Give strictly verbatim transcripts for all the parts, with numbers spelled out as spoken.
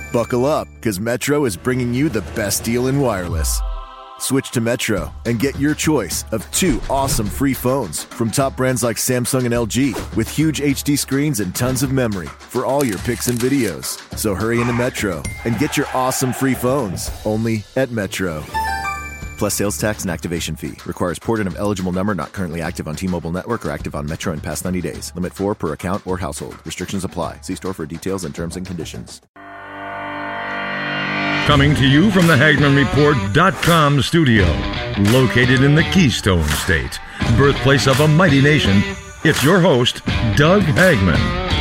Buckle up, because Metro is bringing you the best deal in wireless. Switch to Metro and get your choice of two awesome free phones from top brands like Samsung and L G with huge H D screens and tons of memory for all your pics and videos. So hurry into Metro and get your awesome free phones only at Metro. Plus sales tax and activation fee. Requires port in of eligible number not currently active on T-Mobile network or active on Metro in past ninety days. Limit four per account or household. Restrictions apply. See store for details and terms and conditions. Coming to you from the Hagman Report dot com studio, located in the Keystone State, birthplace of a mighty nation, it's your host, Doug Hagman.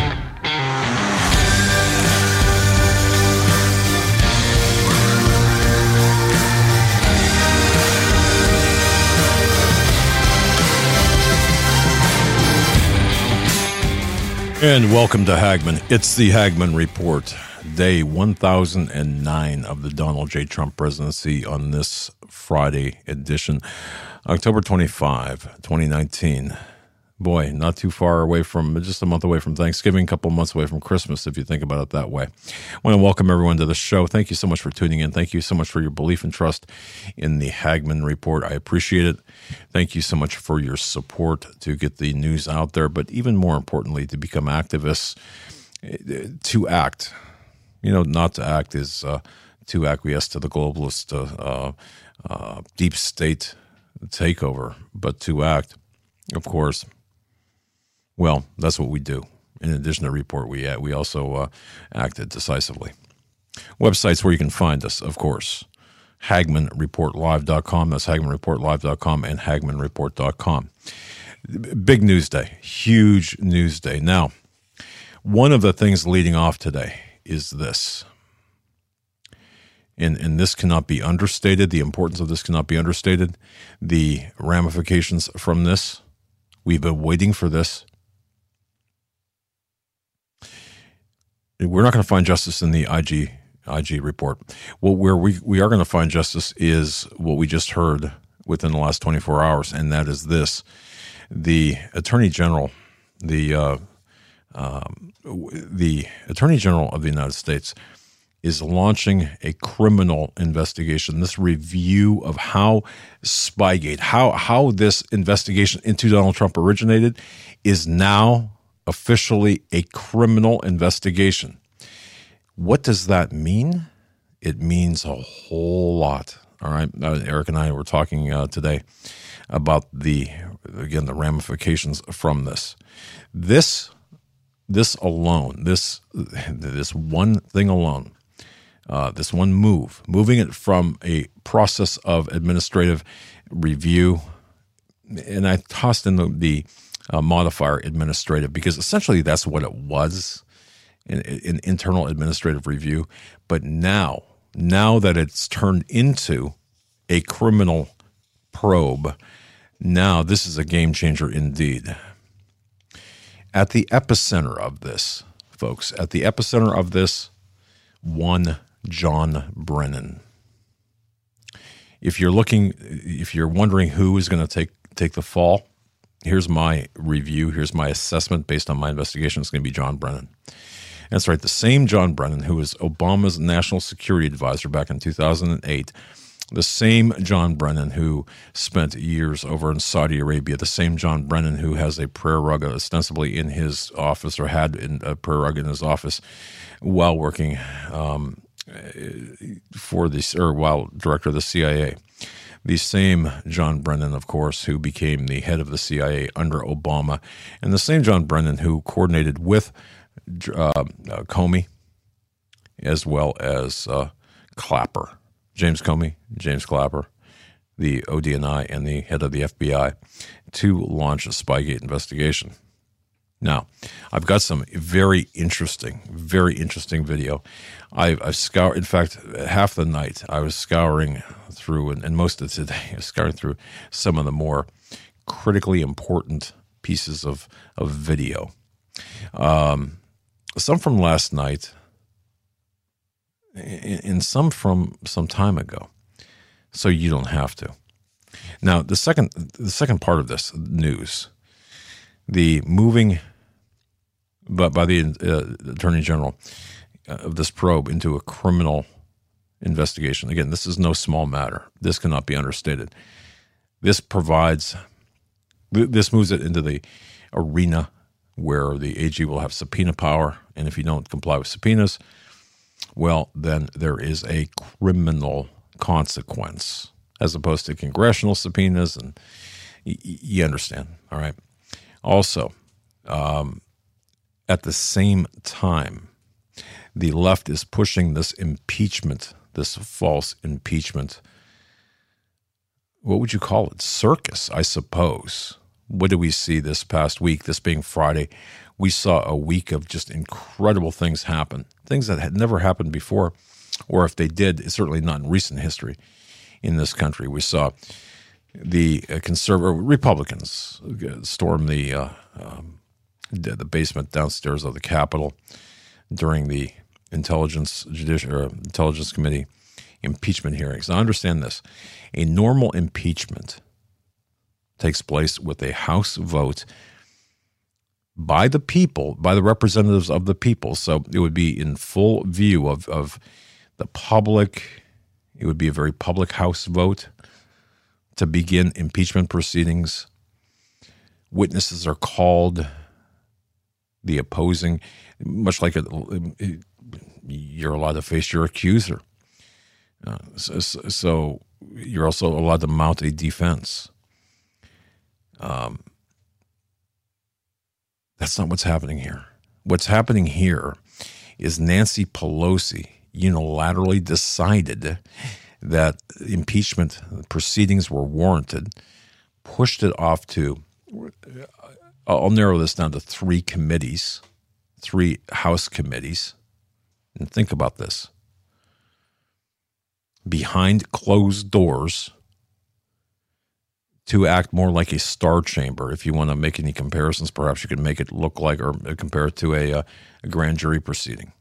And welcome to Hagman. It's the Hagman Report. Day one thousand nine of the Donald J. Trump presidency on this Friday edition, October twenty-fifth, twenty nineteen. Boy, not too far away from, just a month away from Thanksgiving, a couple months away from Christmas, if you think about it that way. I want to welcome everyone to the show. Thank you so much for tuning in. Thank you so much for your belief and trust in the Hagman Report. I appreciate it. Thank you so much for your support to get the news out there, but even more importantly, to become activists, to act. You know, not to act is uh, to acquiesce to the globalist uh, uh, deep state takeover, but to act, of course, well, that's what we do. In addition to report, we we also uh, acted decisively. Websites where you can find us, of course, Hagman Report Live dot com. That's Hagman Report Live dot com and Hagman Report dot com. Big news day, huge news day. Now, one of the things leading off today is this, and, and this cannot be understated. The importance of this cannot be understated. The ramifications from this, we've been waiting for this. We're not going to find justice in the I G I G report. Well, where we, we are going to find justice is what we just heard within the last twenty-four hours, and that is this. The Attorney General, the uh, um, the Attorney General of the United States is launching a criminal investigation, this review of how Spygate, how how this investigation into Donald Trump originated is now officially a criminal investigation. What does that mean? It means a whole lot. All right, uh, Eric and I were talking uh, today about the, again, the ramifications from this. This, this alone, this, this one thing alone, uh, this one move, moving it from a process of administrative review, and I tossed in the, the uh, modifier administrative because essentially that's what it was, an, an internal administrative review. But now, now that it's turned into a criminal probe, now this is a game changer indeed. At the epicenter of this, folks, at the epicenter of this, one John Brennan. If you're looking, if you're wondering who is going to take take the fall, here's my review. Here's my assessment based on my investigation. It's going to be John Brennan. That's right, the same John Brennan who was Obama's national security advisor back in two thousand eight. The same John Brennan who spent years over in Saudi Arabia, the same John Brennan who has a prayer rug ostensibly in his office, or had in a prayer rug in his office while working um, for the, or while director of the C I A. The same John Brennan, of course, who became the head of the C I A under Obama, and the same John Brennan who coordinated with uh, uh, Comey as well as uh, Clapper. James Comey, James Clapper, the O D N I, and the head of the F B I to launch a Spygate investigation. Now, I've got some very interesting, very interesting video. I've, I've scoured, in fact, half the night I was scouring through, and, and most of today, I was scouring through some of the more critically important pieces of, of video. Um, some from last night, and some from some time ago, so you don't have to. Now, the second the second part of this news, the moving, but by the uh, Attorney General, of this probe into a criminal investigation. Again, this is no small matter. This cannot be understated. This provides, this moves it into the arena where the A G will have subpoena power, and if you don't comply with subpoenas, well, then there is a criminal consequence, as opposed to congressional subpoenas, and y- you understand, all right? Also, um, at the same time, the left is pushing this impeachment, this false impeachment. What would you call it? Circus, I suppose. What did we see this past week, this being Friday? We saw a week of just incredible things happen, things that had never happened before, or if they did, it's certainly not in recent history in this country. We saw the uh, conservative Republicans storm the uh, um, the basement downstairs of the Capitol during the Intelligence Judicial or Intelligence Committee impeachment hearings. Now, understand this: a normal impeachment takes place with a House vote by the people, by the representatives of the people. So it would be in full view of, of the public. It would be a very public House vote to begin impeachment proceedings. Witnesses are called. The opposing, much like a, you're allowed to face your accuser. Uh, so, so you're also allowed to mount a defense. Um, that's not what's happening here. What's happening here is Nancy Pelosi unilaterally decided that impeachment proceedings were warranted, pushed it off to, I'll narrow this down to three committees, three House committees. And think about this. Behind closed doors, to act more like a star chamber. If you want to make any comparisons, perhaps you can make it look like or compare it to a, a grand jury proceeding.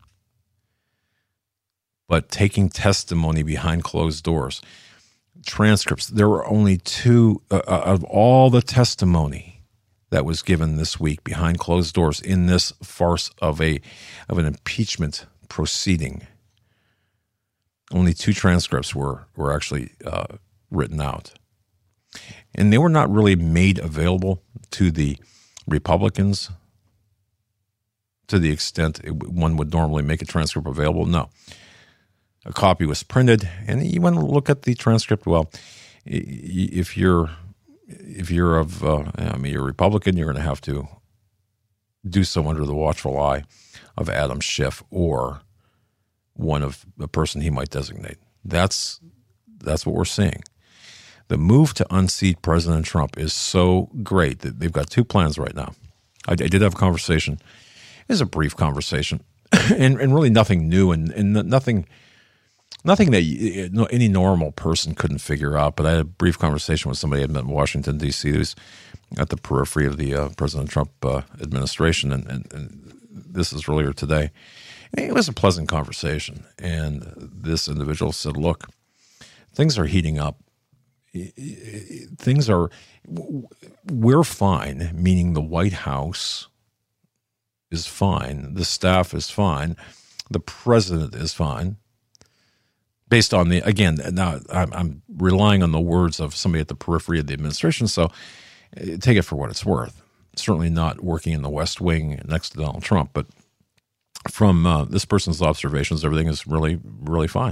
But taking testimony behind closed doors, transcripts, there were only two uh, of all the testimony that was given this week behind closed doors in this farce of a of an impeachment proceeding. Only two transcripts were, were actually uh, written out. And they were not really made available to the Republicans to the extent it, one would normally make a transcript available. No. A copy was printed, and you want to look at the transcript. Well, if you're if you're of, uh, I mean, you're a Republican, you're going to have to do so under the watchful eye of Adam Schiff or one of the person he might designate. That's that's what we're seeing. The move to unseat President Trump is so great that they've got two plans right now. I, I did have a conversation. It was a brief conversation, and, and really nothing new and, and nothing nothing that you, any normal person couldn't figure out. But I had a brief conversation with somebody I met in Washington, D C who's at the periphery of the uh, President Trump uh, administration, and, and, and this is earlier today. And it was a pleasant conversation, and this individual said, look, things are heating up. Things are, we're fine, meaning the White House is fine, the staff is fine, the president is fine, based on the, again, now I'm, I'm relying on the words of somebody at the periphery of the administration, so take it for what it's worth. Certainly not working in the West Wing next to Donald Trump, but from uh, this person's observations, everything is really, really fine.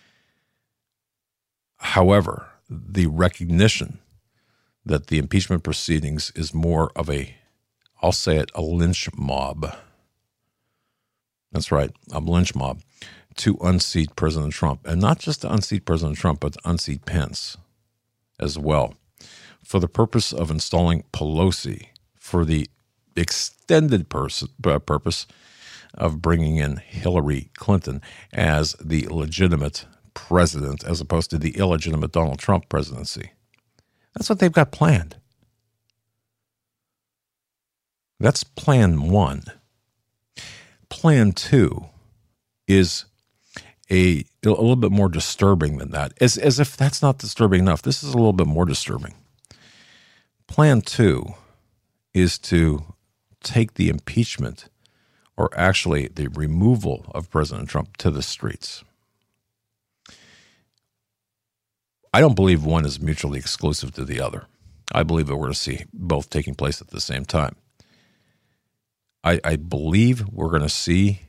However, the recognition that the impeachment proceedings is more of a, I'll say it, a lynch mob. That's right, a lynch mob to unseat President Trump. And not just to unseat President Trump, but to unseat Pence as well, for the purpose of installing Pelosi, for the extended pers- purpose of bringing in Hillary Clinton as the legitimate president as opposed to the illegitimate Donald Trump presidency. That's what they've got planned. That's plan one. Plan two is a, a little bit more disturbing than that. As, as if that's not disturbing enough, this is a little bit more disturbing. Plan two is to take the impeachment or actually the removal of President Trump to the streets. I don't believe one is mutually exclusive to the other. I believe that we're going to see both taking place at the same time. I, I believe we're going to see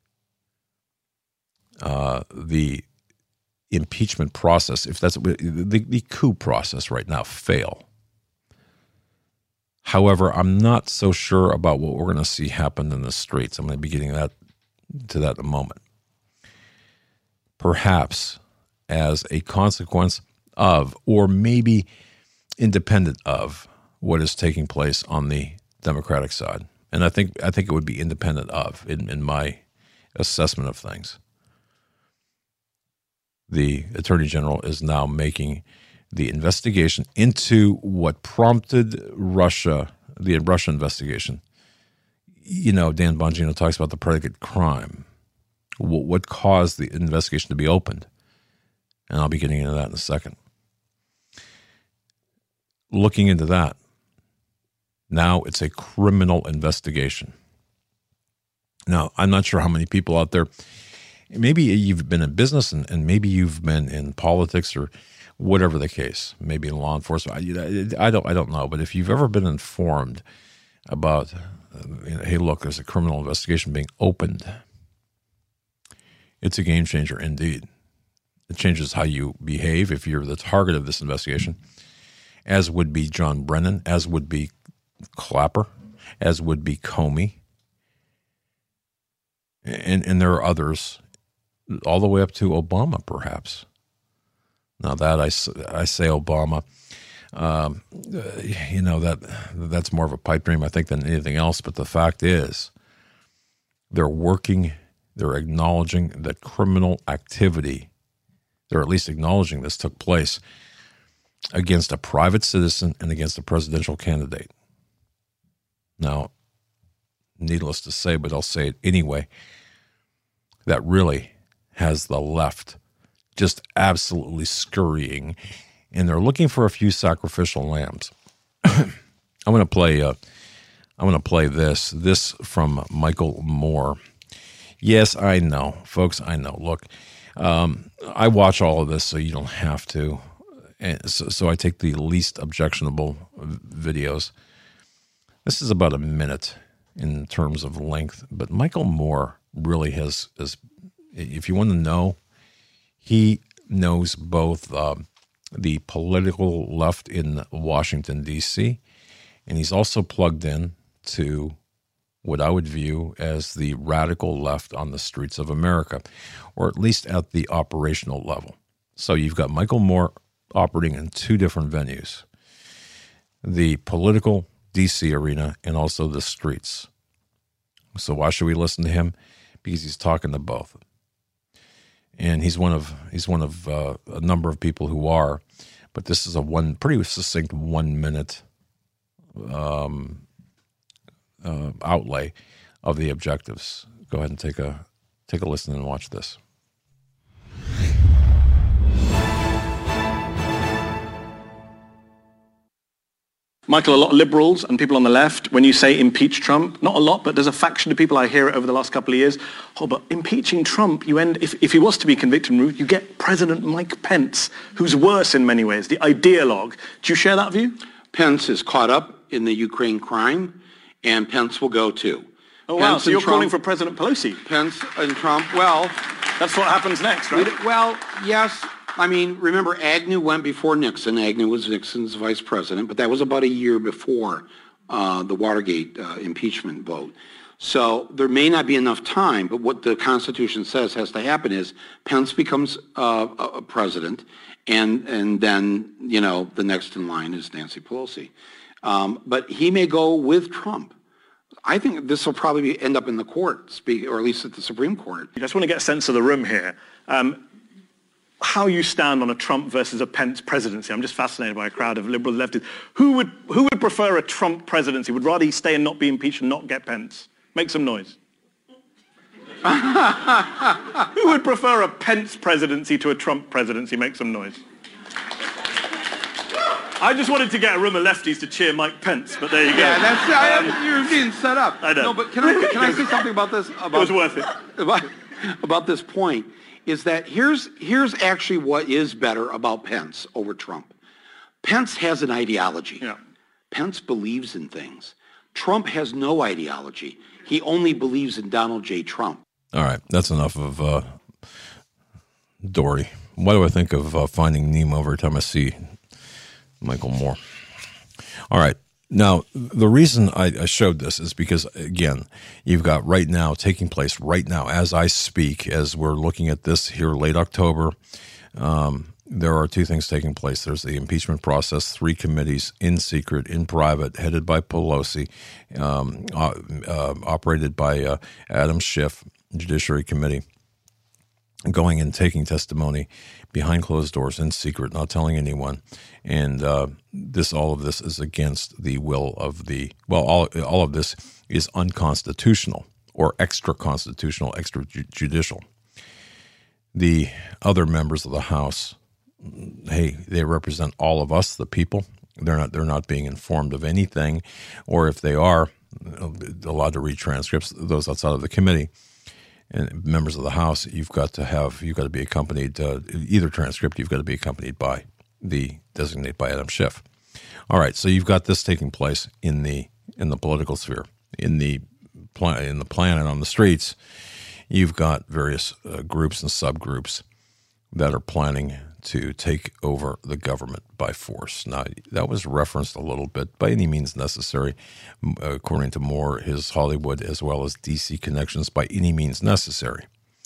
uh, the impeachment process, if that's the, the coup process right now, fail. However, I'm not so sure about what we're going to see happen in the streets. I'm going to be getting that to that in a moment. Perhaps as a consequence of, or maybe independent of, what is taking place on the Democratic side. And I think I think it would be independent of, in, in my assessment of things. The Attorney General is now making the investigation into what prompted Russia, the Russia investigation. You know, Dan Bongino talks about the predicate crime. What, what caused the investigation to be opened? And I'll be getting into that in a second. Looking into that, now it's a criminal investigation. Now, I'm not sure how many people out there, maybe you've been in business and, and maybe you've been in politics or whatever the case, maybe in law enforcement. I, I don't I don't know, but if you've ever been informed about, uh, you know, hey, look, there's a criminal investigation being opened, it's a game changer indeed. It changes how you behave if you're the target of this investigation, as would be John Brennan, as would be Clapper, as would be Comey, and and there are others, all the way up to Obama, perhaps. Now that I, I say Obama, um, you know, that that's more of a pipe dream, I think, than anything else. But the fact is, they're working, they're acknowledging that criminal activity, they're at least acknowledging this took place against a private citizen and against a presidential candidate. Now, needless to say, but I'll say it anyway, that really has the left just absolutely scurrying, and they're looking for a few sacrificial lambs. I'm going to play. Uh, I'm going to play this. This from Michael Moore. Yes, I know, folks. I know. Look, um, I watch all of this, so you don't have to. And so, so I take the least objectionable videos. This is about a minute in terms of length, but Michael Moore really has. has if you want to know, he knows both uh, the political left in Washington, D C, and he's also plugged in to what I would view as the radical left on the streets of America, or at least at the operational level. So you've got Michael Moore operating in two different venues, the political D C arena and also the streets. So why should we listen to him? Because he's talking to both. And he's one of he's one of uh, a number of people who are, but this is a one pretty succinct one minute um, uh, outlay of the objectives. Go ahead and take a take a listen and watch this. Michael, a lot of liberals and people on the left, when you say impeach Trump, not a lot, but there's a faction of people, I hear it over the last couple of years, oh, but impeaching Trump, you end, if, if he was to be convicted, you get President Mike Pence, who's worse in many ways, the ideologue. Do you share that view? Pence is caught up in the Ukraine crime, and Pence will go too. Oh, wow, Pence so you're Trump, calling for President Pelosi? Pence and Trump, well... That's what happens next, right? Well, yes. I mean, remember, Agnew went before Nixon. Agnew was Nixon's vice president, but that was about a year before uh, the Watergate uh, impeachment vote. So there may not be enough time, but what the Constitution says has to happen is Pence becomes uh, a president, and and then, you know, the next in line is Nancy Pelosi. Um, but he may go with Trump. I think this will probably be, end up in the court, or at least at the Supreme Court. I just want to get a sense of the room here. Um, how you stand on a Trump versus a Pence presidency. I'm just fascinated by a crowd of liberal leftists. Who would who would prefer a Trump presidency? Would rather he stay and not be impeached and not get Pence? Make some noise. Who would prefer a Pence presidency to a Trump presidency? Make some noise. I just wanted to get a room of lefties to cheer Mike Pence, but there you go. Yeah, that's Um, I, you're being set up. I know. No, but can I can I say something about this? About, It was worth it. About, about this point is that here's here's actually what is better about Pence over Trump. Pence has an ideology. Yeah. Pence believes in things. Trump has no ideology. He only believes in Donald J. Trump. All right, that's enough of uh, Dory. What do I think of uh, Finding Nemo every time I see Michael Moore? All right. Now, the reason I, I showed this is because, again, you've got right now taking place right now as I speak, as we're looking at this here late October, um, there are two things taking place. There's the impeachment process, three committees in secret, in private, headed by Pelosi, um, uh, uh, operated by uh, Adam Schiff, Judiciary Committee, going and taking testimony behind closed doors in secret, not telling anyone. And uh, this, all of this is against the will of the, well, all, all of this is unconstitutional or extra-constitutional, extrajudicial. The other members of the House, hey, they represent all of us, the people. They're not, they're not being informed of anything, or if they are allowed to read transcripts, those outside of the committee. And members of the House, you've got to have, you've got to be accompanied, uh, either transcript, you've got to be accompanied by the, designated by Adam Schiff. All right, so you've got this taking place in the, in the political sphere, in the, pla- in the planet, on the streets. You've got various uh, groups and subgroups that are planning to take over the government by force. Now, that was referenced a little bit, by any means necessary, according to Moore, his Hollywood as well as D C connections, by any means necessary.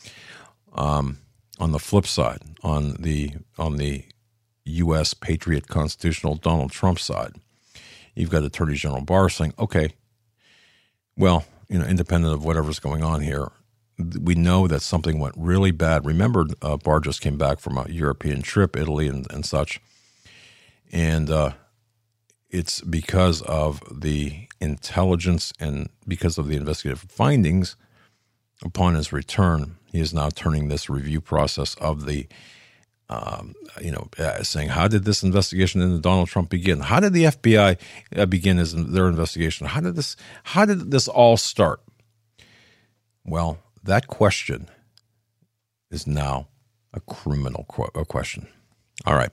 Um, on the flip side, on the on the U S patriot constitutional Donald Trump side, you've got Attorney General Barr saying, okay, well, you know, independent of whatever's going on here, we know that something went really bad. Remember, uh, Barr just came back from a European trip, Italy and, and such, and uh, it's because of the intelligence and because of the investigative findings. Upon his return, he is now turning this review process of the, um, you know, uh, saying, how did this investigation into Donald Trump begin? How did the F B I uh, begin his, their investigation? How did this? How did this all start? Well, that question is now a criminal qu- a question. All right.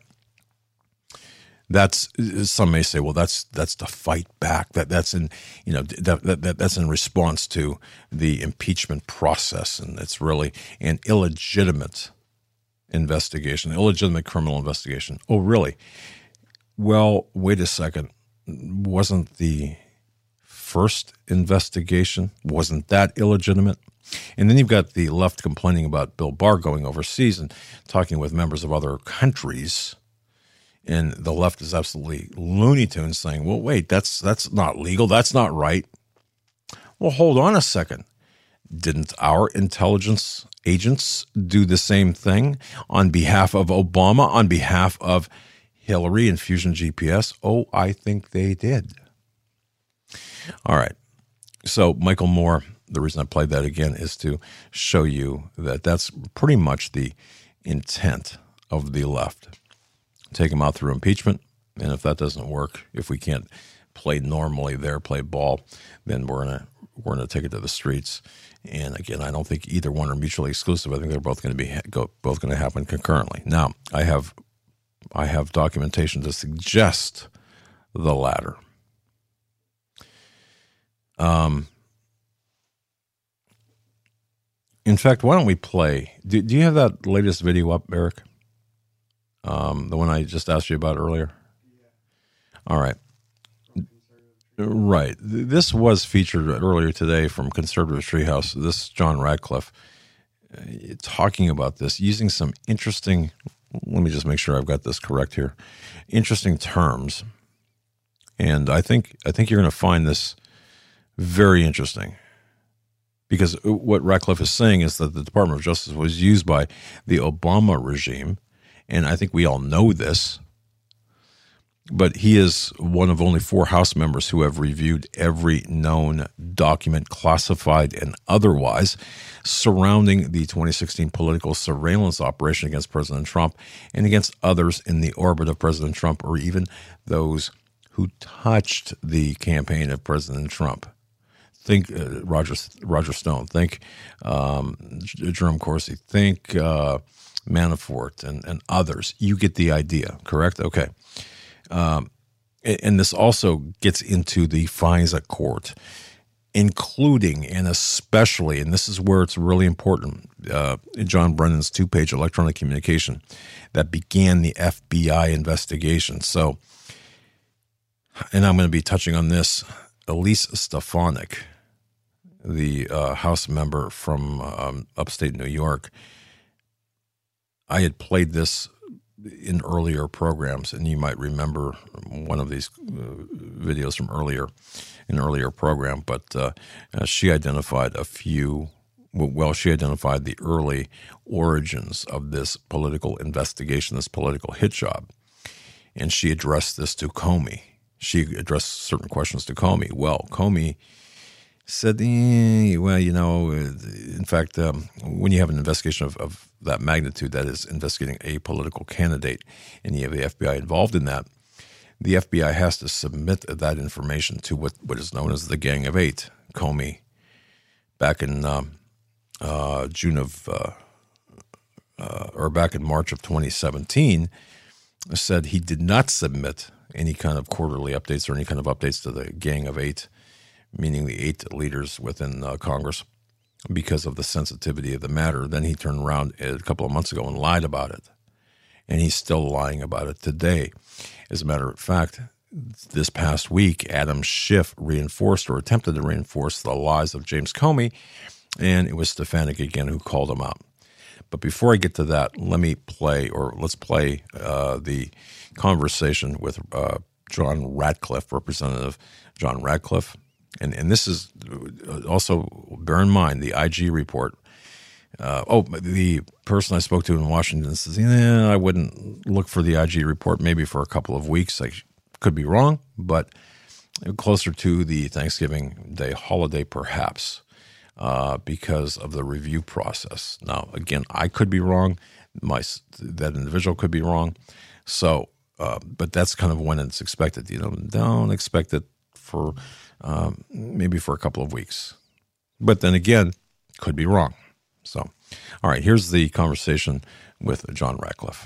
That's, some may say, well, that's that's to fight back. That that's in, you know, that, that that's in response to the impeachment process, and it's really an illegitimate investigation, illegitimate criminal investigation. Oh, really? Well, wait a second. Wasn't the first investigation, wasn't that illegitimate? And then you've got the left complaining about Bill Barr going overseas and talking with members of other countries. And the left is absolutely Looney Tunes saying, well, wait, that's that's not legal. That's not right. Well, hold on a second. Didn't our intelligence agents do the same thing on behalf of Obama, on behalf of Hillary and Fusion G P S? Oh, I think they did. All right. So Michael Moore, the reason I played that again is to show you that that's pretty much the intent of the left. Take them out through impeachment, and if that doesn't work, if we can't play normally there, play ball, then we're gonna we're gonna take it to the streets. And again, I don't think either one are mutually exclusive. I think they're both going to be go, both going to happen concurrently. Now, I have I have documentation to suggest the latter. Um. In fact, why don't we play? Do, do you have that latest video up, Eric? Um, the one I just asked you about earlier? Yeah. All right. Right. This was featured earlier today from Conservative Treehouse. This is John Radcliffe uh, talking about this, using some interesting, let me just make sure I've got this correct here, interesting terms. And I think I think you're going to find this very interesting. Because what Radcliffe is saying is that the Department of Justice was used by the Obama regime, and I think we all know this, but he is one of only four House members who have reviewed every known document, classified and otherwise, surrounding the twenty sixteen political surveillance operation against President Trump and against others in the orbit of President Trump, or even those who touched the campaign of President Trump. Think uh, Roger Roger Stone, think um, Jerome Corsi, think uh, Manafort and, and others. You get the idea, correct? Okay. Um, and this also gets into the FISA court, including and especially, and this is where it's really important, uh, John Brennan's two-page electronic communication that began the F B I investigation. So, and I'm going to be touching on this, Elise Stefanik, the uh, House member from um, upstate New York. I had played this in earlier programs, and you might remember one of these uh, videos from earlier, an earlier program, but uh, uh, she identified a few, well, she identified the early origins of this political investigation, this political hit job, and she addressed this to Comey. She addressed certain questions to Comey. Well, Comey said, eh, well, you know, in fact, um, when you have an investigation of, of that magnitude, that is investigating a political candidate, and you have the F B I involved in that, the F B I has to submit that information to what, what is known as the Gang of Eight. Comey, back in um, uh, June of, uh, uh, or back in March of twenty seventeen, said he did not submit any kind of quarterly updates or any kind of updates to the Gang of Eight, meaning the eight leaders within uh, Congress, because of the sensitivity of the matter. Then he turned around a couple of months ago and lied about it. And he's still lying about it today. As a matter of fact, this past week, Adam Schiff reinforced or attempted to reinforce the lies of James Comey, and it was Stefanik again who called him out. But before I get to that, let me play, or let's play uh, the conversation with uh, John Ratcliffe, Representative John Ratcliffe. And and this is also, bear in mind, the I G report. Uh, oh, the person I spoke to in Washington says, yeah, I wouldn't look for the I G report maybe for a couple of weeks. I could be wrong, but closer to the Thanksgiving Day holiday perhaps, uh, because of the review process. Now, again, I could be wrong. My that individual could be wrong. So, uh, but that's kind of when it's expected. You know, don't expect it for um, maybe for a couple of weeks. But then again, could be wrong. So, all right, here's the conversation with John Ratcliffe.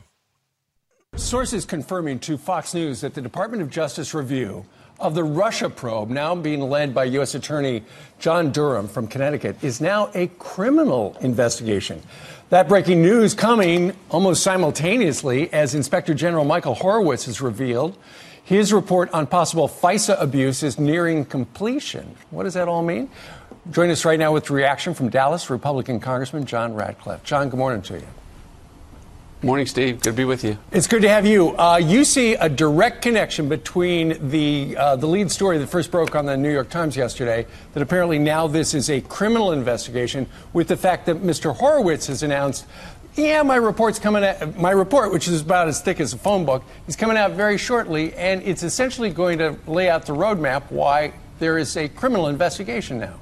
Sources confirming to Fox News that the Department of Justice review of the Russia probe, now being led by U S Attorney John Durham from Connecticut, is now a criminal investigation. That breaking news coming almost simultaneously as Inspector General Michael Horowitz has revealed his report on possible FISA abuse is nearing completion. What does that all mean? Join us right now with reaction from Dallas, Republican Congressman John Ratcliffe. John, good morning to you. Morning, Steve. Good to be with you. It's good to have you. Uh, you see a direct connection between the uh, the lead story that first broke on the New York Times yesterday, that apparently now this is a criminal investigation, with the fact that Mister Horowitz has announced, yeah, my report's coming out, my report, which is about as thick as a phone book, is coming out very shortly, and it's essentially going to lay out the roadmap why there is a criminal investigation now.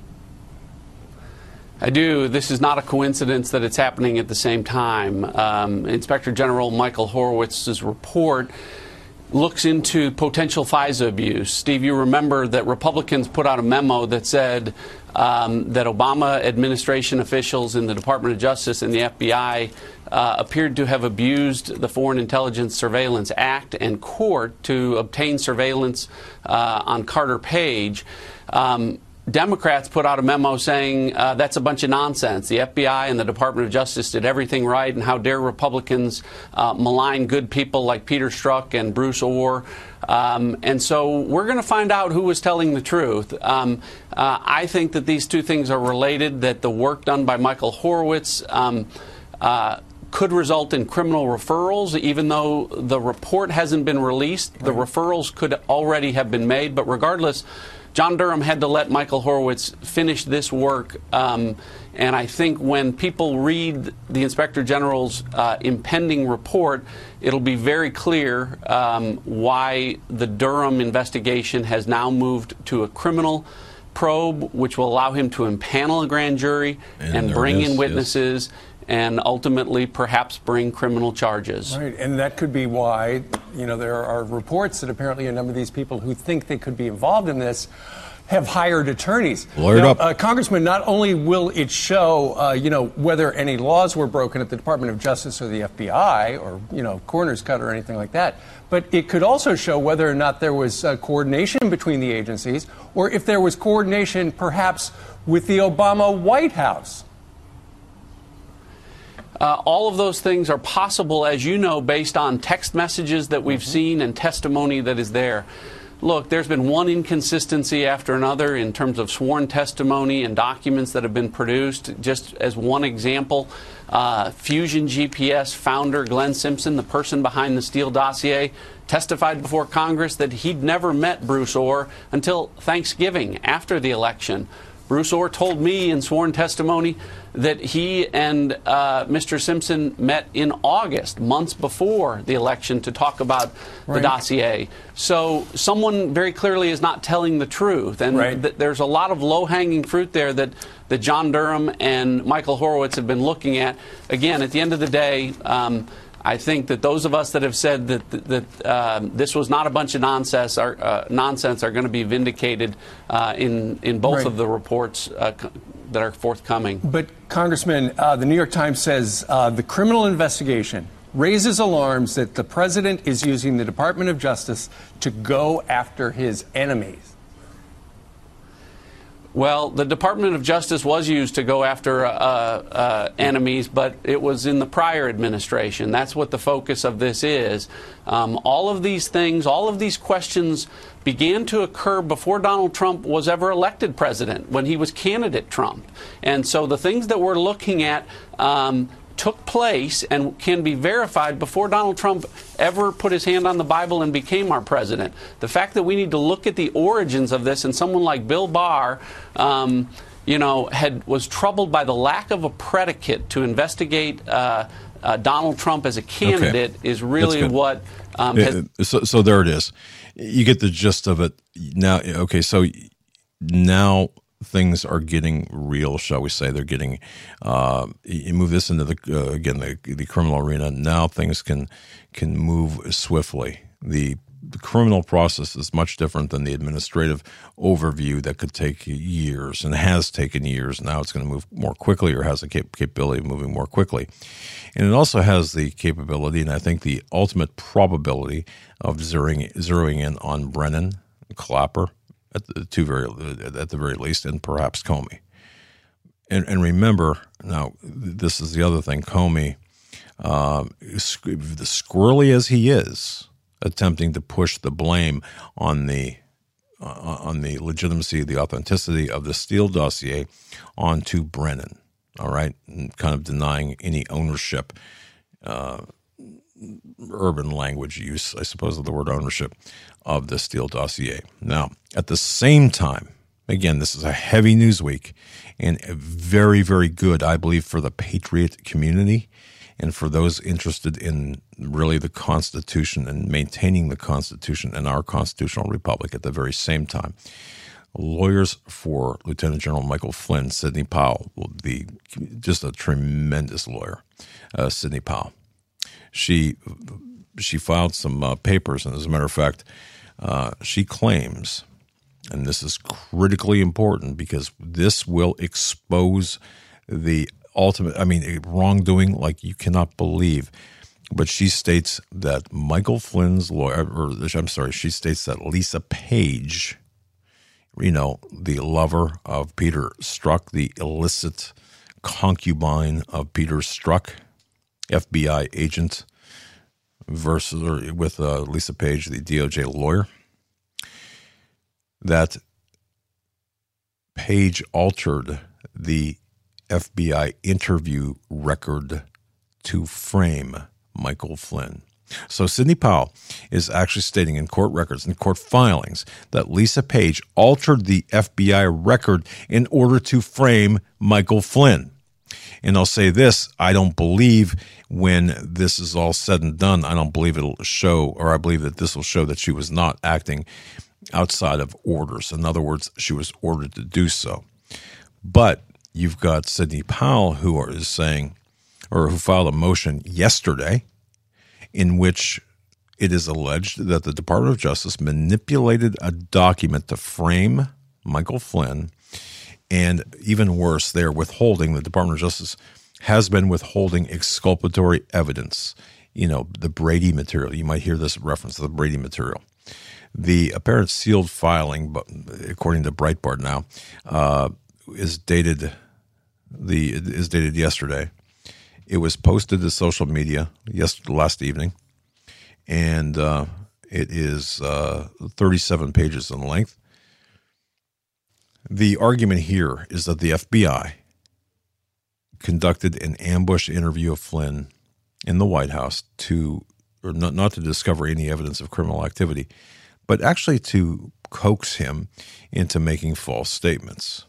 I do. This is not a coincidence that it's happening at the same time. Um, Inspector General Michael Horowitz's report looks into potential FISA abuse. Steve, you remember that Republicans put out a memo that said um, that Obama administration officials in the Department of Justice and the F B I uh, appeared to have abused the Foreign Intelligence Surveillance Act and court to obtain surveillance uh, on Carter Page. Um, Democrats put out a memo saying uh, that's a bunch of nonsense. The F B I and the Department of Justice did everything right, and how dare Republicans uh, malign good people like Peter Strzok and Bruce Orr. Um, and so we're going to find out who was telling the truth. Um, uh, I think that these two things are related, that the work done by Michael Horowitz um, uh, could result in criminal referrals. Even though the report hasn't been released, the referrals could already have been made. But regardless, John Durham had to let Michael Horowitz finish this work, um, and I think when people read the Inspector General's uh, impending report, it'll be very clear um, why the Durham investigation has now moved to a criminal probe, which will allow him to impanel a grand jury and, and bring is, in witnesses. Yes. And ultimately perhaps bring criminal charges. Right, and that could be why, you know, there are reports that apparently a number of these people who think they could be involved in this have hired attorneys. Lawyered now, up. Uh, Congressman, not only will it show, uh, you know, whether any laws were broken at the Department of Justice or the F B I or, you know, coroner's cut or anything like that, but it could also show whether or not there was uh, coordination between the agencies or if there was coordination perhaps with the Obama White House. Uh, all of those things are possible, as you know, based on text messages that we've mm-hmm. seen and testimony that is there. Look, there's been one inconsistency after another in terms of sworn testimony and documents that have been produced. Just as one example, uh, Fusion G P S founder Glenn Simpson, the person behind the Steele dossier, testified before Congress that he'd never met Bruce Ohr until Thanksgiving after the election. Bruce Ohr told me in sworn testimony that he and uh, Mister Simpson met in August, months before the election, to talk about right. the dossier. So someone very clearly is not telling the truth. And right. th- there's a lot of low-hanging fruit there that, that John Durham and Michael Horowitz have been looking at. Again, at the end of the day, um, I think that those of us that have said that that uh, this was not a bunch of nonsense are uh, nonsense are going to be vindicated uh, in in both right. of the reports uh, co- that are forthcoming. But Congressman, uh, the New York Times says uh, the criminal investigation raises alarms that the president is using the Department of Justice to go after his enemies. Well, the Department of Justice was used to go after uh, uh, enemies, but it was in the prior administration. That's what the focus of this is. Um, all of these things, all of these questions began to occur before Donald Trump was ever elected president, when he was candidate Trump. And so the things that we're looking at um, took place and can be verified before Donald Trump ever put his hand on the Bible and became our president. The fact that we need to look at the origins of this, and someone like Bill Barr, um, you know, had was troubled by the lack of a predicate to investigate uh, uh, Donald Trump as a candidate, okay. is really what. Um, has- so, so there it is. You get the gist of it now. Okay, so now things are getting real, shall we say? They're getting. Uh, you move this into the uh, again the, the criminal arena. Now things can can move swiftly. The, the criminal process is much different than the administrative overview that could take years and has taken years. Now it's going to move more quickly, or has the cap- capability of moving more quickly, and it also has the capability, and I think the ultimate probability of zeroing zeroing in on Brennan, Clapper, at the two very at the very least, and perhaps Comey. And, and remember, now this is the other thing. Comey, uh, the squirrely as he is, attempting to push the blame on the uh, on the legitimacy, the authenticity of the Steele dossier onto Brennan. All right, and kind of denying any ownership. Uh, urban language use, I suppose, of the word ownership of the Steele dossier. Now, at the same time, again, this is a heavy news week and very, very good, I believe, for the patriot community and for those interested in really the Constitution and maintaining the Constitution and our constitutional republic. At the very same time, lawyers for Lieutenant General Michael Flynn, Sidney Powell, the just a tremendous lawyer, uh, Sidney Powell. She she filed some uh, papers, and as a matter of fact, uh, she claims, and this is critically important because this will expose the ultimate, I mean, wrongdoing like you cannot believe. But she states that Michael Flynn's lawyer, or I'm sorry, she states that Lisa Page, you know, the lover of Peter Strzok, the illicit concubine of Peter Strzok, F B I agent, versus or with uh, Lisa Page, the D O J lawyer, that Page altered the F B I interview record to frame Michael Flynn. So Sidney Powell is actually stating in court records and court filings that Lisa Page altered the F B I record in order to frame Michael Flynn. And I'll say this, I don't believe when this is all said and done, I don't believe it'll show, or I believe that this will show that she was not acting outside of orders. In other words, she was ordered to do so. But you've got Sidney Powell who is saying, or who filed a motion yesterday in which it is alleged that the Department of Justice manipulated a document to frame Michael Flynn. And even worse, they're withholding, the Department of Justice has been withholding exculpatory evidence, you know, the Brady material. You might hear this reference to the Brady material. The apparent sealed filing, but according to Breitbart now, uh, is dated the is dated yesterday. It was posted to social media yesterday, last evening, and uh, it is uh, thirty-seven pages in length. The argument here is that the F B I conducted an ambush interview of Flynn in the White House to, or not, not to discover any evidence of criminal activity, but actually to coax him into making false statements.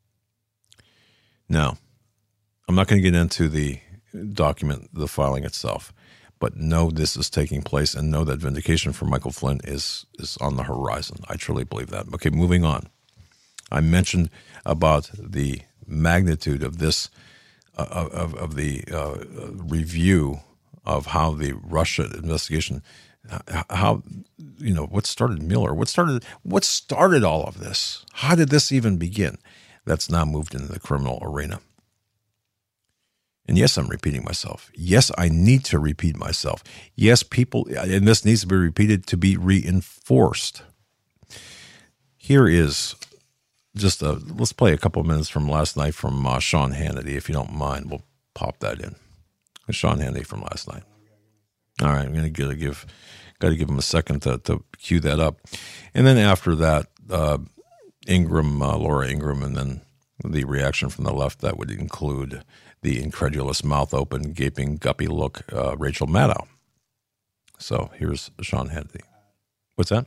Now, I'm not going to get into the document, the filing itself, but know this is taking place and know that vindication for Michael Flynn is is on the horizon. I truly believe that. Okay, moving on. I mentioned about the magnitude of this, uh, of, of the uh, review of how the Russia investigation, how, you know, what started Mueller, what started, what started all of this? How did this even begin? That's now moved into the criminal arena. And yes, I'm repeating myself. Yes, I need to repeat myself. Yes, people, and this needs to be repeated to be reinforced. Here is just a, let's play a couple of minutes from last night from uh, Sean Hannity, if you don't mind. We'll pop that in. Sean Hannity from last night. All right, I'm going to give, got to give him a second to, to cue that up. And then after that, uh, Ingram, uh, Laura Ingram, and then the reaction from the left that would include the incredulous, mouth open, gaping, guppy look, uh, Rachel Maddow. So here's Sean Hannity. What's that?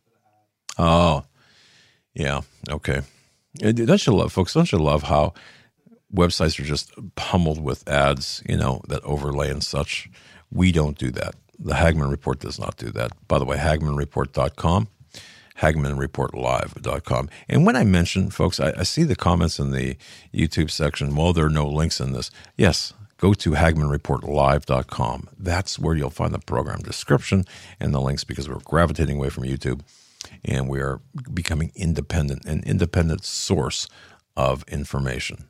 Oh, yeah. Okay. Don't you love, folks? Don't you love how websites are just pummeled with ads, you know, that overlay and such? We don't do that. The Hagmann Report does not do that. By the way, hagmann report dot com. hagmann report live dot com. And when I mention, folks, I, I see the comments in the YouTube section, well, there are no links in this. Yes, go to hagmann report live dot com. That's where you'll find the program description and the links, because we're gravitating away from YouTube and we are becoming independent, an independent source of information.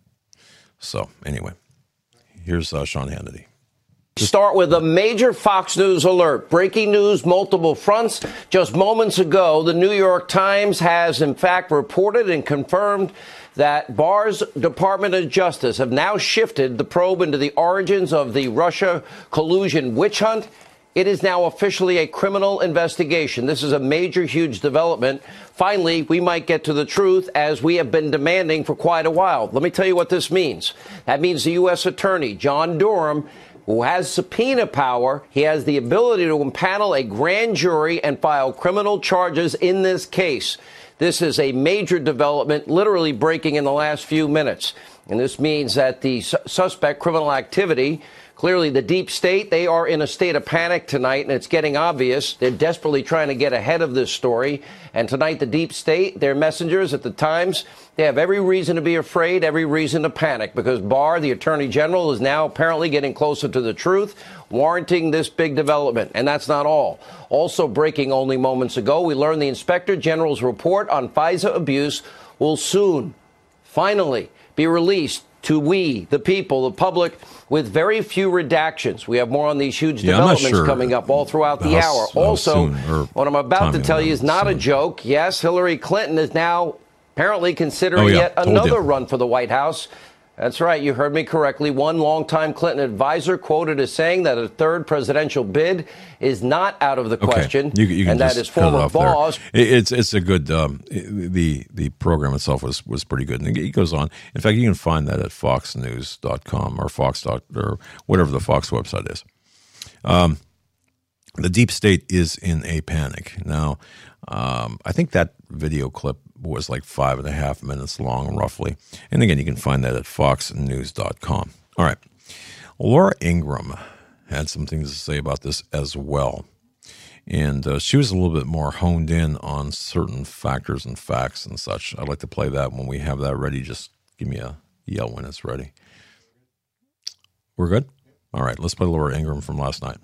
So anyway, here's uh, Sean Hannity. Start with a major Fox News alert. Breaking news, multiple fronts. Just moments ago, the New York Times has in fact reported and confirmed that Barr's Department of Justice have now shifted the probe into the origins of the Russia collusion witch hunt. It is now officially a criminal investigation. This is a major, huge development. Finally, we might get to the truth, as we have been demanding for quite a while. Let me tell you what this means. That means the U S Attorney, John Durham, who has subpoena power, he has the ability to impanel a grand jury and file criminal charges in this case. This is a major development, literally breaking in the last few minutes. And this means that the su- suspect criminal activity, clearly the deep state, they are in a state of panic tonight, and it's getting obvious. They're desperately trying to get ahead of this story. And tonight, the deep state, their messengers at the Times, they have every reason to be afraid, every reason to panic, because Barr, the Attorney General, is now apparently getting closer to the truth, warranting this big development. And that's not all. Also breaking only moments ago, we learned the Inspector General's report on FISA abuse will soon, finally, be released to we, the people, the public, with very few redactions. We have more on these huge yeah, developments sure coming up all throughout the how, hour. how Also, soon, what I'm about to tell you is not soon. a joke. Yes, Hillary Clinton is now apparently considering oh, yeah. yet Told another you. run for the White House. That's right. You heard me correctly. One longtime Clinton advisor quoted as saying that a third presidential bid is not out of the Okay. question, You, you can and that just is cut it former off there. boss. It, it's it's a good um, the the program itself was was pretty good, and it goes on. In fact, you can find that at fox news dot com or Fox dot or whatever the Fox website is. Um, the deep state is in a panic. Now, um, I think that video clip was like five and a half minutes long, roughly. And again, you can find that at fox news dot com. All right. Laura Ingraham had some things to say about this as well. And uh, she was a little bit more honed in on certain factors and facts and such. I'd like to play that when we have that ready. Just give me a yell when it's ready. We're good? All right, let's play Laura Ingraham from last night.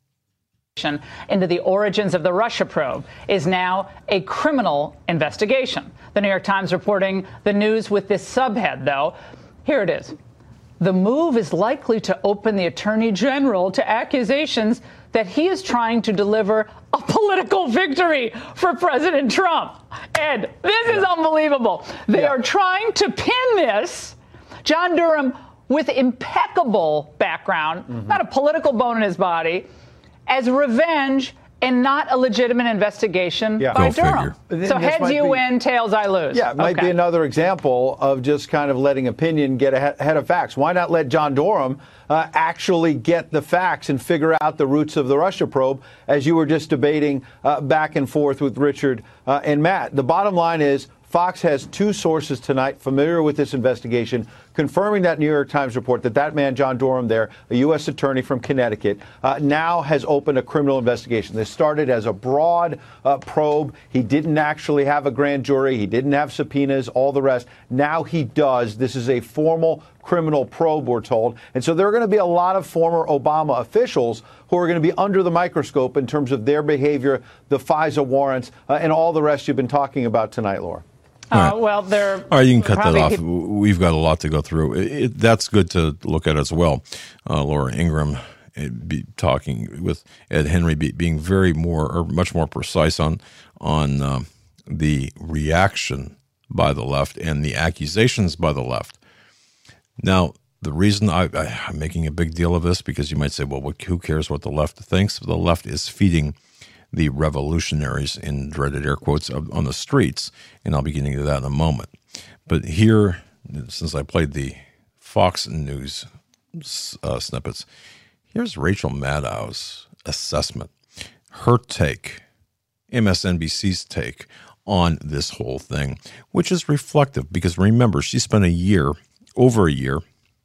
Into the origins of the Russia probe is now a criminal investigation. The New York Times reporting the news with this subhead, though. Here it is. The move is likely to open the Attorney General to accusations that he is trying to deliver a political victory for President Trump. Ed, this is unbelievable. They yeah. are trying to pin this. John Durham, with impeccable background, mm-hmm. not a political bone in his body, as revenge and not a legitimate investigation yeah. by Go Durham. Figure. So heads you be, win, tails I lose. Yeah, it might okay. be another example of just kind of letting opinion get ahead of facts. Why not let John Durham uh, actually get the facts and figure out the roots of the Russia probe, as you were just debating uh, back and forth with Richard uh, and Matt? The bottom line is Fox has two sources tonight familiar with this investigation, confirming that New York Times report that that man, John Durham there, a U S attorney from Connecticut, uh, now has opened a criminal investigation. This started as a broad uh, probe. He didn't actually have a grand jury. He didn't have subpoenas, all the rest. Now he does. This is a formal criminal probe, we're told. And so there are going to be a lot of former Obama officials who are going to be under the microscope in terms of their behavior, the FISA warrants, uh, and all the rest you've been talking about tonight, Laura. Uh, right. Well, they're all right. You can cut that off. We've got a lot to go through. It, it, that's good to look at as well. Uh, Laura Ingraham be talking with Ed Henry, be, being very more or much more precise on on uh, the reaction by the left and the accusations by the left. Now, the reason I, I, I'm making a big deal of this, because you might say, well, what, who cares what the left thinks? The left is feeding the revolutionaries, in dreaded air quotes, on the streets, and I'll be getting to that in a moment. But here, since I played the Fox News uh, snippets, here's Rachel Maddow's assessment, her take, M S N B C's take on this whole thing, which is reflective, because remember, she spent a year, over a year,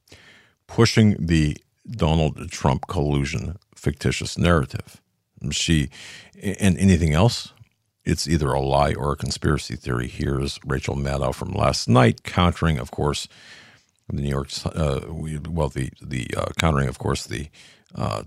pushing the Donald Trump collusion fictitious narrative. She and anything else, it's either a lie or a conspiracy theory. Here's Rachel Maddow from last night, countering, of course, the New York, uh, well, the the uh, countering, of course, the, uh,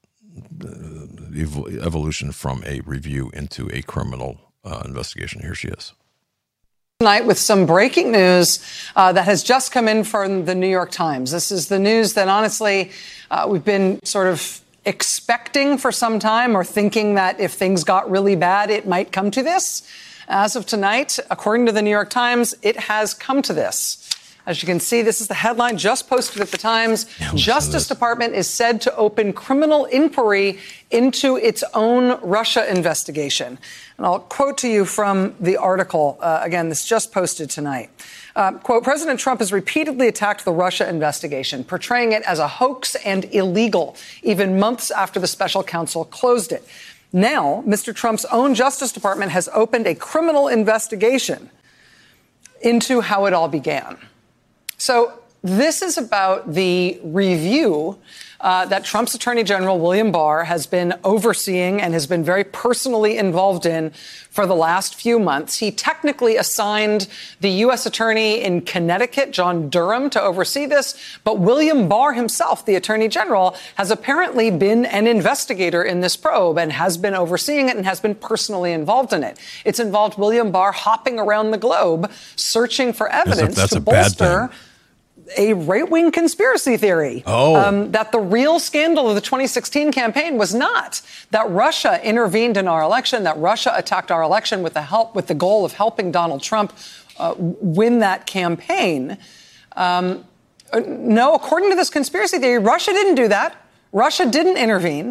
the evolution from a review into a criminal uh, investigation. Here she is. Tonight with some breaking news uh, that has just come in from the New York Times. This is the news that, honestly, uh, we've been sort of expecting for some time, or thinking that if things got really bad, it might come to this. As of tonight, according to the New York Times, it has come to this. As you can see, this is the headline just posted at the Times. Yeah, Justice Department is said to open criminal inquiry into its own Russia investigation. And I'll quote to you from the article. Uh, again, this just posted tonight. Uh, quote, President Trump has repeatedly attacked the Russia investigation, portraying it as a hoax and illegal, even months after the special counsel closed it. Now, Mister Trump's own Justice Department has opened a criminal investigation into how it all began. So this is about the review uh, that Trump's Attorney General William Barr has been overseeing and has been very personally involved in for the last few months. He technically assigned the U S attorney in Connecticut, John Durham, to oversee this. But William Barr himself, the Attorney General, has apparently been an investigator in this probe and has been overseeing it and has been personally involved in it. It's involved William Barr hopping around the globe, searching for evidence that's to a bad bolster thing. A right-wing conspiracy theory oh. um, that the real scandal of the twenty sixteen campaign was not that Russia intervened in our election, that Russia attacked our election with the help, with the goal of helping Donald Trump uh, win that campaign. Um, no, according to this conspiracy theory, Russia didn't do that. Russia didn't intervene.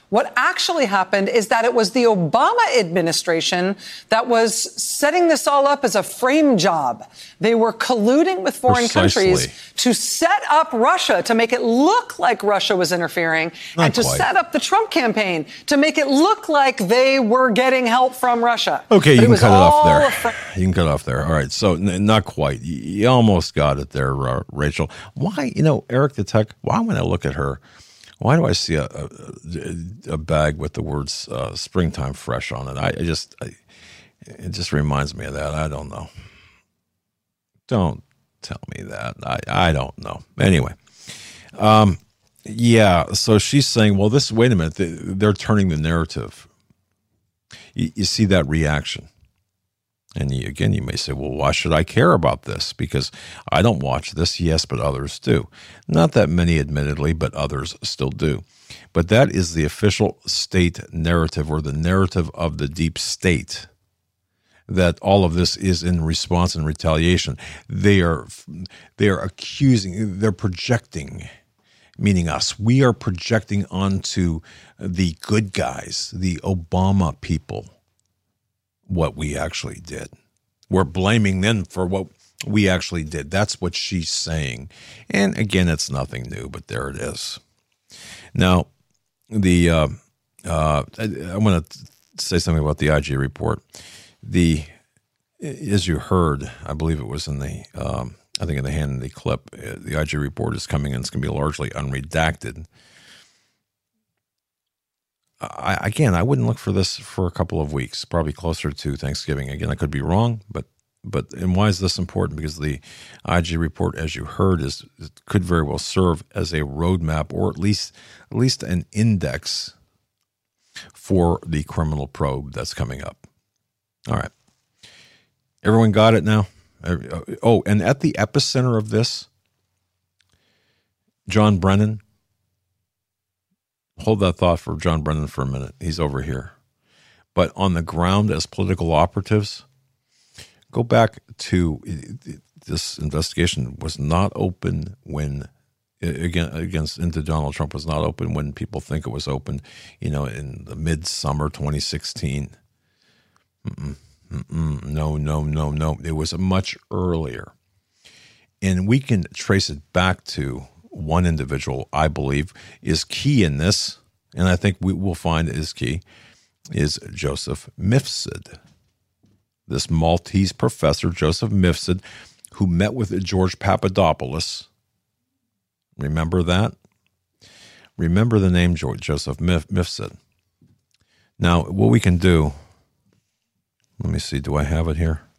What actually happened is that it was the Obama administration that was setting this all up as a frame job. They were colluding with foreign Precisely. countries to set up Russia, to make it look like Russia was interfering, Not and to quite. set up the Trump campaign to make it look like they were getting help from Russia. Okay, But you can was cut it off all there. a fr- You can cut it off there. All right, so n- not quite. You, you almost got it there, uh, Rachel. Why, you know, Eric the Tech, why when I look at her, why do I see a, a, a bag with the words uh, springtime fresh on it? I, I just, I, it just reminds me of that. I don't know. Don't tell me that. I, I don't know. Anyway, um, yeah, so she's saying, well, this, wait a minute, they, they're turning the narrative. You, you see that reaction. And you, again, you may say, well, why should I care about this? Because I don't watch this. Yes, but others do. Not that many, admittedly, but others still do. But that is the official state narrative, or the narrative of the deep state, that all of this is in response and retaliation. They are, they are accusing, they're projecting, meaning us. We are projecting onto the good guys, the Obama people, what we actually did. We're blaming them for what we actually did. That's what she's saying. And again, it's nothing new, but there it is. Now, the uh, uh, I, I want to say something about the I G report. The, as you heard, I believe it was in the, um, I think in the Hannity clip, the I G report is coming in. It's going to be largely unredacted. I, again, I wouldn't look for this for a couple of weeks, probably closer to Thanksgiving. Again, I could be wrong, but but and why is this important? Because the I G report, as you heard, is could very well serve as a roadmap, or at least at least an index for the criminal probe that's coming up. All right, everyone got it now. Oh, and at the epicenter of this, John Brennan. Hold that thought for John Brennan for a minute. He's over here. But on the ground as political operatives, go back to this investigation was not open when, again, against into Donald Trump was not open when people think it was open, you know, in the mid-summer twenty sixteen. Mm-mm, mm-mm, no, no, no, no. It was much earlier. And we can trace it back to one individual, I believe, is key in this, and I think we will find is key, is Joseph Mifsud. This Maltese professor, Joseph Mifsud, who met with George Papadopoulos. Remember that? Remember the name Joseph Mifsud. Now, what we can do, let me see, do I have it here?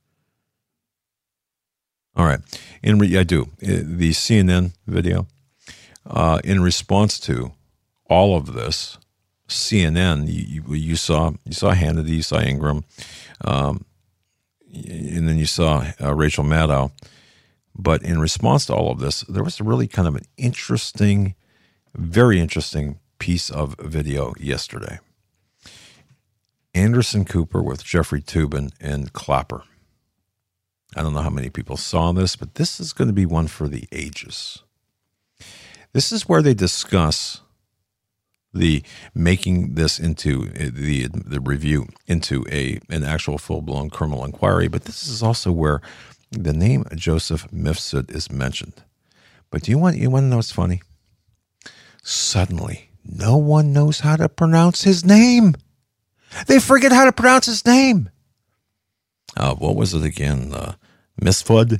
All right. In re- I do. The C N N video, uh, in response to all of this, C N N, you, you saw you saw Hannity, you saw Ingram, um, and then you saw uh, Rachel Maddow. But in response to all of this, there was really kind of an interesting, very interesting piece of video yesterday. Anderson Cooper with Jeffrey Toobin and Clapper. I don't know how many people saw this, but this is going to be one for the ages. This is where they discuss the making this into the the review into a an actual full-blown criminal inquiry, but this is also where the name Joseph Mifsud is mentioned. But do you want you want to know what's funny? Suddenly, no one knows how to pronounce his name. They forget how to pronounce his name. Uh, what was it again? Uh, Misfud?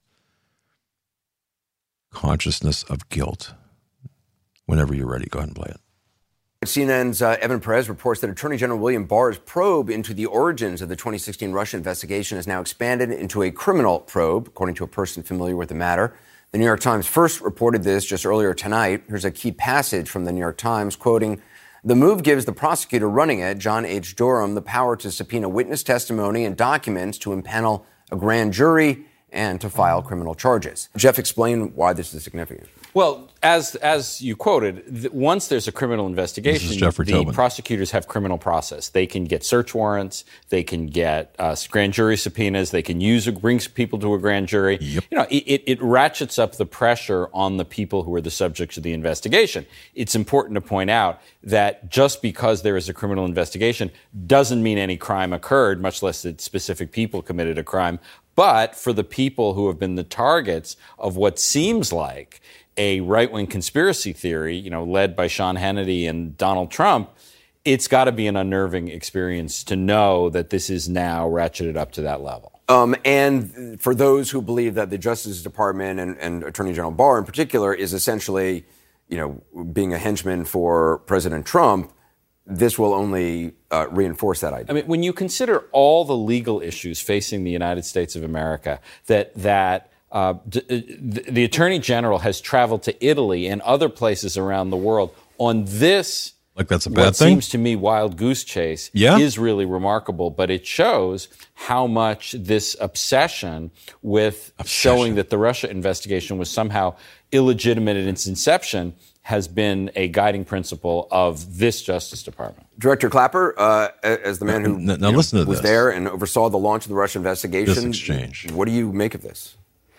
Consciousness of guilt. Whenever you're ready, go ahead and play it. C N N's uh, Evan Perez reports that Attorney General William Barr's probe into the origins of the twenty sixteen Russia investigation has now expanded into a criminal probe, according to a person familiar with the matter. The New York Times first reported this just earlier tonight. Here's a key passage from the New York Times, quoting, "The move gives the prosecutor running it, John H. Durham, the power to subpoena witness testimony and documents to impanel a grand jury and to file criminal charges. Jeff, explain why this is significant. Well, as as you quoted, th- once there's a criminal investigation, the Tobin. prosecutors have criminal process. They can get search warrants, they can get uh, grand jury subpoenas, they can use bring people to a grand jury. Yep. You know, it, it ratchets up the pressure on the people who are the subjects of the investigation. It's important to point out that just because there is a criminal investigation doesn't mean any crime occurred, much less that specific people committed a crime. But for the people who have been the targets of what seems like a right-wing conspiracy theory, you know, led by Sean Hannity and Donald Trump, it's got to be an unnerving experience to know that this is now ratcheted up to that level. Um, and for those who believe that the Justice Department and, and Attorney General Barr in particular is essentially, you know, being a henchman for President Trump, this will only uh, reinforce that idea. I mean, when you consider all the legal issues facing the United States of America, that that Uh, d- the Attorney General has traveled to Italy and other places around the world on this, like that's a bad what thing? seems to me wild goose chase, yeah. is really remarkable. But it shows how much this obsession with obsession. showing that the Russia investigation was somehow illegitimate at its inception has been a guiding principle of this Justice Department. Director Clapper, uh, as the man who now, now you know, listen to was this. there and oversaw the launch of the Russia investigation, this exchange. What do you make of this?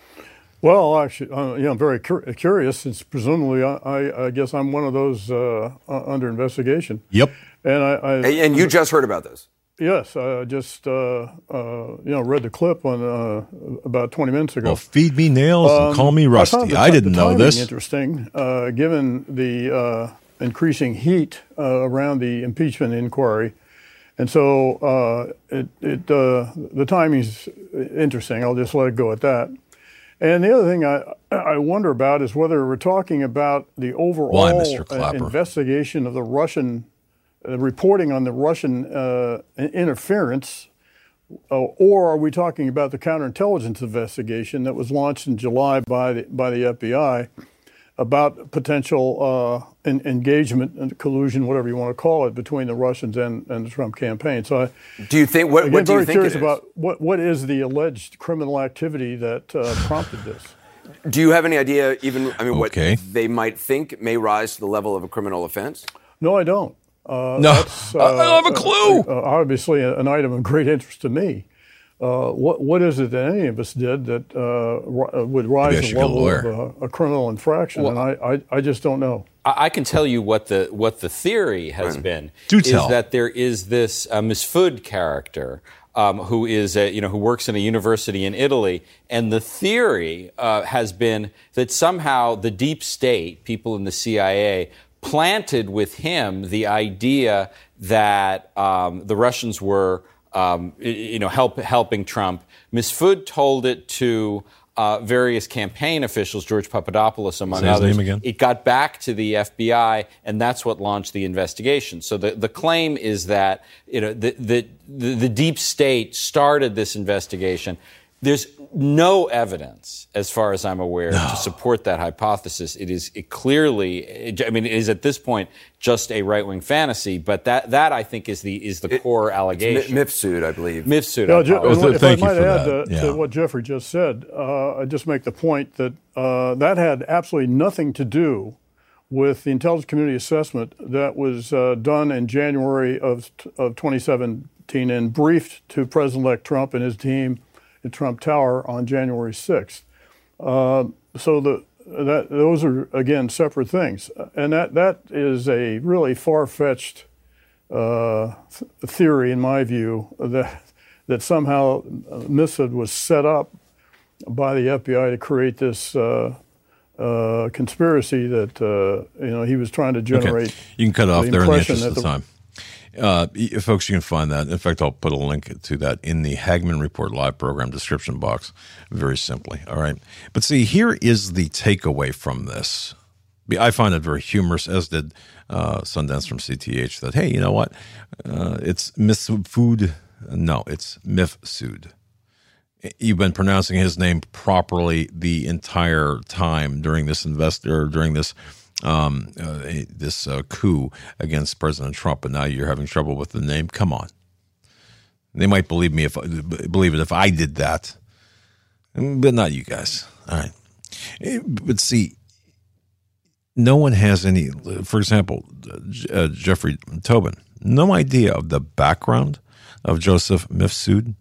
Well, actually, uh, yeah, I'm very cur- curious, since presumably I, I, I guess I'm one of those uh, under investigation. Yep. And I, I and you just heard about this. Yes, I just uh, uh, you know read the clip on uh, about twenty minutes ago. Well, feed me nails um, and call me Rusty. I, found the, I didn't the know this. Interesting, uh, given the uh, increasing heat uh, around the impeachment inquiry, and so uh, it, it uh, the timing's interesting. I'll just let it go at that. And the other thing I, I wonder about is whether we're talking about the overall Why, Mister Clapper? investigation of the Russian, uh, reporting on the Russian uh, interference, uh, or are we talking about the counterintelligence investigation that was launched in July by the, by the F B I about potential uh, in, engagement and collusion, whatever you want to call it, between the Russians and, and the Trump campaign. So, I, do you think? What, again, what do very you think curious it is? about what what is the alleged criminal activity that uh, prompted this? Do you have any idea? Even I mean, Okay. what they might think may rise to the level of a criminal offense? No, I don't. Uh, No, that's, uh, I don't have a clue. Uh, uh, obviously, an item of great interest to me. Uh, what what is it that any of us did that uh, r- would rise Maybe I to should the get a level of lawyer. uh, a criminal infraction? Well, and I, I, I just don't know. I, I can tell you what the what the theory has been Do is tell. that there is this uh, Misfood character um, who is a, you know who works in a university in Italy, and the theory uh, has been that somehow the deep state, people in the C I A, planted with him the idea that um, the Russians were um, you know help, helping Trump. Misfood told it to uh, various campaign officials, George Papadopoulos among Say his others. name again. It got back to the F B I, and that's what launched the investigation. So the, the claim is that you know the, the the the deep state started this investigation. There's no evidence, as far as I'm aware, no. to support that hypothesis. It is it clearly, I mean, it is at this point just a right-wing fantasy. But that, that I think is the is the It, core allegation. Mifsud, I believe. Mifsud. No, I Je- apologize. Well, if thank I you might for add that. to, Yeah. to what Jeffrey just said, uh, I just make the point that uh, that had absolutely nothing to do with the intelligence community assessment that was uh, done in January of of twenty seventeen and briefed to President-elect Trump and his team at Trump Tower on January sixth. Uh, so the that those are again separate things, and that that is a really far-fetched uh, th- theory, in my view, that that somehow Mifsud was set up by the F B I to create this uh, uh, conspiracy that uh, you know he was trying to generate. Okay. You can cut off the there in the impression interest of that the- time. Uh, y- folks, you can find that. In fact, I'll put a link to that in the Hagman Report live program description box, very simply. All right. But see, here is the takeaway from this. I find it very humorous, as did uh, Sundance from C T H, that, hey, you know what? Uh, it's Mifsud. No, it's Mifsud. You've been pronouncing his name properly the entire time during this investor, during this um, uh, this uh, coup against President Trump, but now you're having trouble with the name. Come on, they might believe me if believe it if I did that. but not you guys. All right. But see, no one has any, for example, uh, Jeffrey Tobin, no idea of the background of Joseph Mifsud.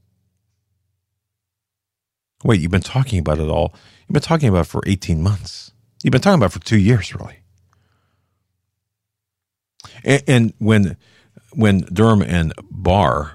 Wait, you've been talking about it all. You've been talking about it for eighteen months. You've been talking about it for two years, really. And, and when when Durham and Barr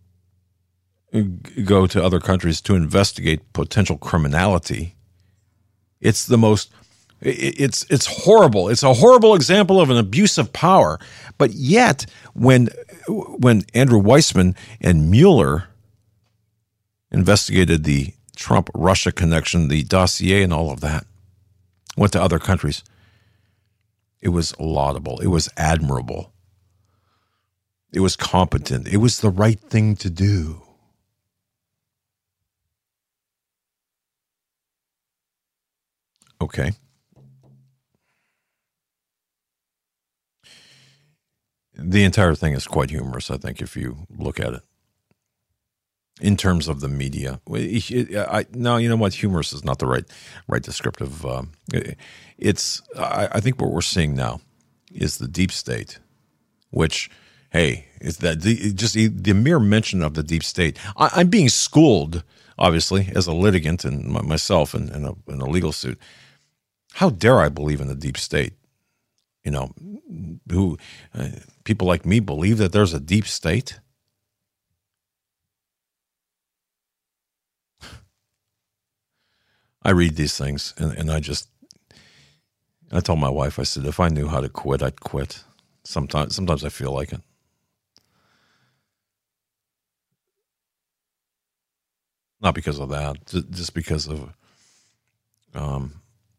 go to other countries to investigate potential criminality, it's the most, it's it's horrible. It's a horrible example of an abuse of power. But yet, when when Andrew Weissman and Mueller investigated the Trump-Russia connection, the dossier and all of that, went to other countries, it was laudable. It was admirable. It was competent. It was the right thing to do. Okay. The entire thing is quite humorous, I think, if you look at it. In terms of the media, I, no, you know what? Humorous is not the right, right descriptive. Um, it's, I, I think, what we're seeing now is the deep state, which, hey, is that the, just the, the mere mention of the deep state. I, I'm being schooled, obviously, as a litigant and myself in, in, a, in a legal suit. How dare I believe in the deep state? You know, who uh, people like me believe that there's a deep state. I read these things, and, and I just, I told my wife, I said, if I knew how to quit, I'd quit. Sometimes, sometimes I feel like it. Not because of that, just because of, um,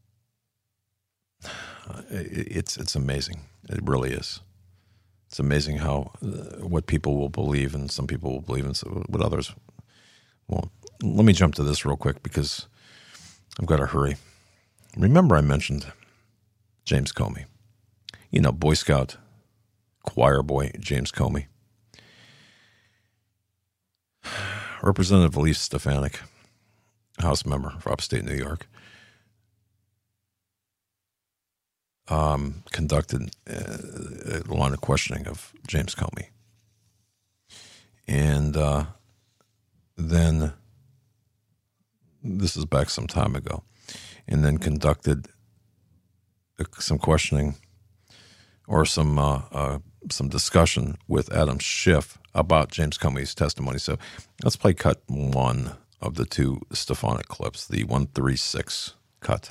it's it's amazing. It really is. It's amazing how uh, what people will believe, and some people will believe, and so what others won't. Let me jump to this real quick because I've got to hurry. Remember I mentioned James Comey. You know, Boy Scout choir boy James Comey. Representative Elise Stefanik, House member for upstate New York, um, conducted a line of questioning of James Comey. And uh, then... this is back some time ago, and then conducted some questioning or some uh, uh, some discussion with Adam Schiff about James Comey's testimony. So let's play cut one of the two Stefanik clips, the one thirty-six cut.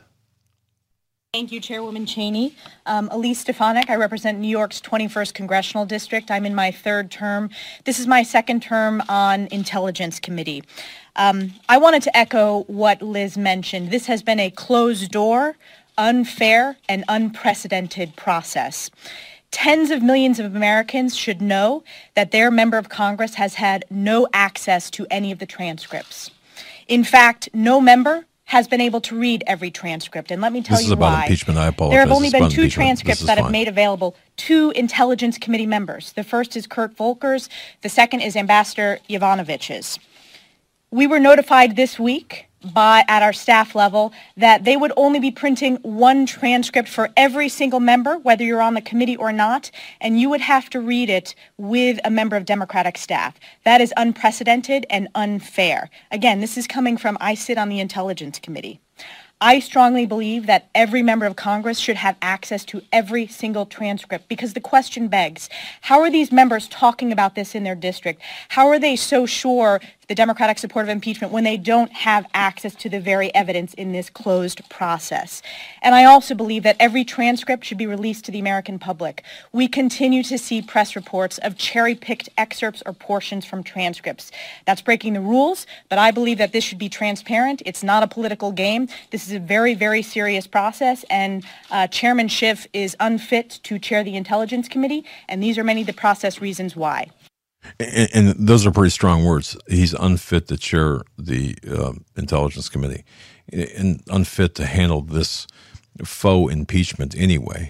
Thank you, Chairwoman Cheney. Um, Elise Stefanik, I represent New York's twenty-first Congressional District. I'm in my third term. This is my second term on Intelligence Committee. Um, I wanted to echo what Liz mentioned. This has been a closed-door, unfair, and unprecedented process. Tens of millions of Americans should know that their member of Congress has had no access to any of the transcripts. In fact, no member has been able to read every transcript. And let me tell this you is about why. Impeachment. I apologize. There have only it's been two impeachment. transcripts that fine. have made available to Intelligence Committee members. The first is Kurt Volker's. The second is Ambassador Yovanovitch's. We were notified this week by at our staff level that they would only be printing one transcript for every single member, whether you're on the committee or not, and you would have to read it with a member of Democratic staff. That is unprecedented and unfair. Again, this is coming from, I sit on the Intelligence Committee. I strongly believe that every member of Congress should have access to every single transcript, because the question begs, how are these members talking about this in their district? How are they so sure the Democratic support of impeachment when they don't have access to the very evidence in this closed process? And I also believe that every transcript should be released to the American public. We continue to see press reports of cherry-picked excerpts or portions from transcripts. That's breaking the rules, but I believe that this should be transparent. It's not a political game. This is a very, very serious process, and uh, Chairman Schiff is unfit to chair the Intelligence Committee, and these are many of the process reasons why. And, and those are pretty strong words. He's unfit to chair the uh, Intelligence Committee and unfit to handle this faux impeachment anyway,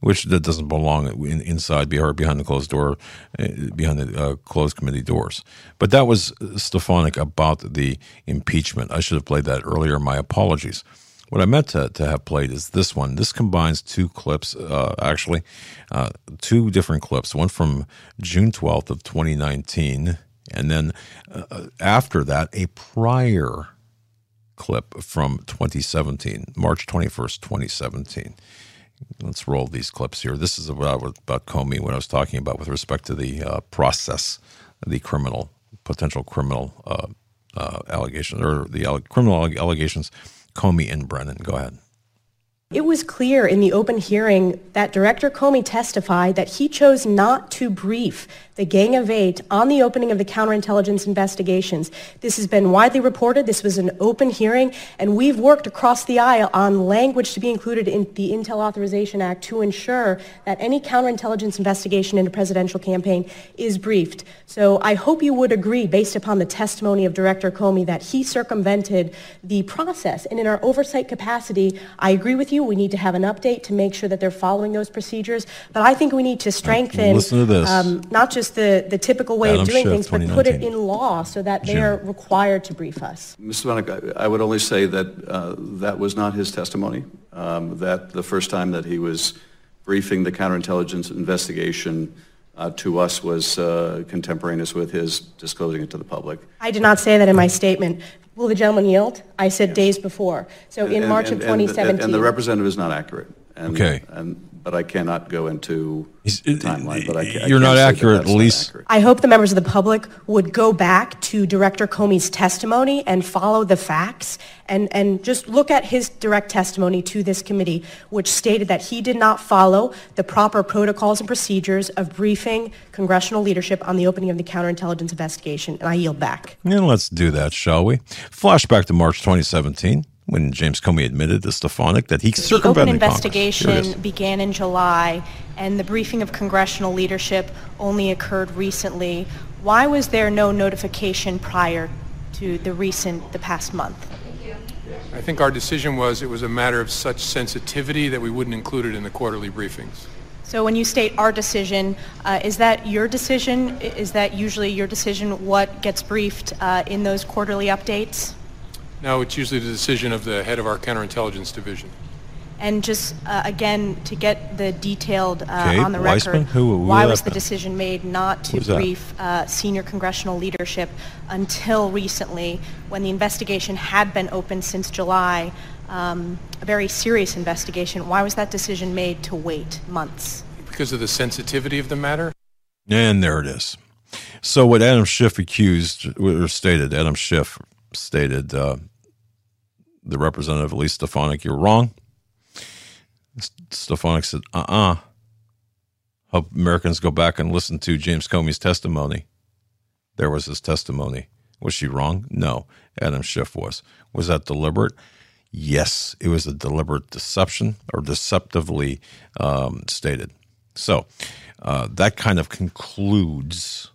which that doesn't belong in, inside behind the closed door, behind the uh, closed committee doors. But that was Stefanik about the impeachment. I should have played that earlier. My apologies. What I meant to, to have played is this one. This combines two clips, uh, actually, uh, two different clips. One from June twelfth of twenty nineteen, and then uh, after that, a prior clip from twenty seventeen, March twenty-first, twenty seventeen. Let's roll these clips here. This is about, about Comey, what I was talking about with respect to the uh, process, the criminal, potential criminal uh, uh, allegations, or the alle- criminal allegations, Comey and Brennan. Go ahead. It was clear in the open hearing that Director Comey testified that he chose not to brief the Gang of Eight on the opening of the counterintelligence investigations. This has been widely reported. This was an open hearing, and we've worked across the aisle on language to be included in the Intel Authorization Act to ensure that any counterintelligence investigation into a presidential campaign is briefed. So I hope you would agree, based upon the testimony of Director Comey, that he circumvented the process. And in our oversight capacity, I agree with you. We need to have an update to make sure that they're following those procedures. But I think we need to strengthen Listen to this. Um, not just the, the typical way Adam of doing Schiff, things, but put it in law so that they are required to brief us. Mister Stefanik, I, I would only say that uh, that was not his testimony, um, that the first time that he was briefing the counterintelligence investigation uh, to us was uh, contemporaneous with his disclosing it to the public. I did not say that in my statement. Will the gentleman yield? I said yes. Days before. So and, in and, March and, of twenty seventeen. And, and the representative is not accurate. And, okay. And, but I cannot go into the timeline. But I can, You're I not accurate, at least. I hope the members of the public would go back to Director Comey's testimony and follow the facts and, and just look at his direct testimony to this committee, which stated that he did not follow the proper protocols and procedures of briefing congressional leadership on the opening of the counterintelligence investigation. And I yield back. And let's do that, shall we? Flashback to March twenty seventeen. When James Comey admitted to Stefanik that he circumvented the open investigation began in July, and the briefing of congressional leadership only occurred recently. Why was there no notification prior to the recent, the past month? I think our decision was it was a matter of such sensitivity that we wouldn't include it in the quarterly briefings. So when you state our decision, uh, is that your decision? Is that usually your decision what gets briefed uh, in those quarterly updates? No, it's usually the decision of the head of our counterintelligence division. And just, uh, again, to get the detailed uh, okay. on the Weissman? record, who, who why was the decision made not to Who's brief uh, senior congressional leadership until recently, when the investigation had been open since July, um, a very serious investigation? Why was that decision made to wait months? Because of the sensitivity of the matter? And there it is. So what Adam Schiff accused, or stated, Adam Schiff stated, uh, the representative, Elise Stefanik, you're wrong. Stefanik said, uh-uh. Hope Americans go back and listen to James Comey's testimony. There was his testimony. Was she wrong? No. Adam Schiff was. Was that deliberate? Yes. It was a deliberate deception, or deceptively um, stated. So uh, that kind of concludes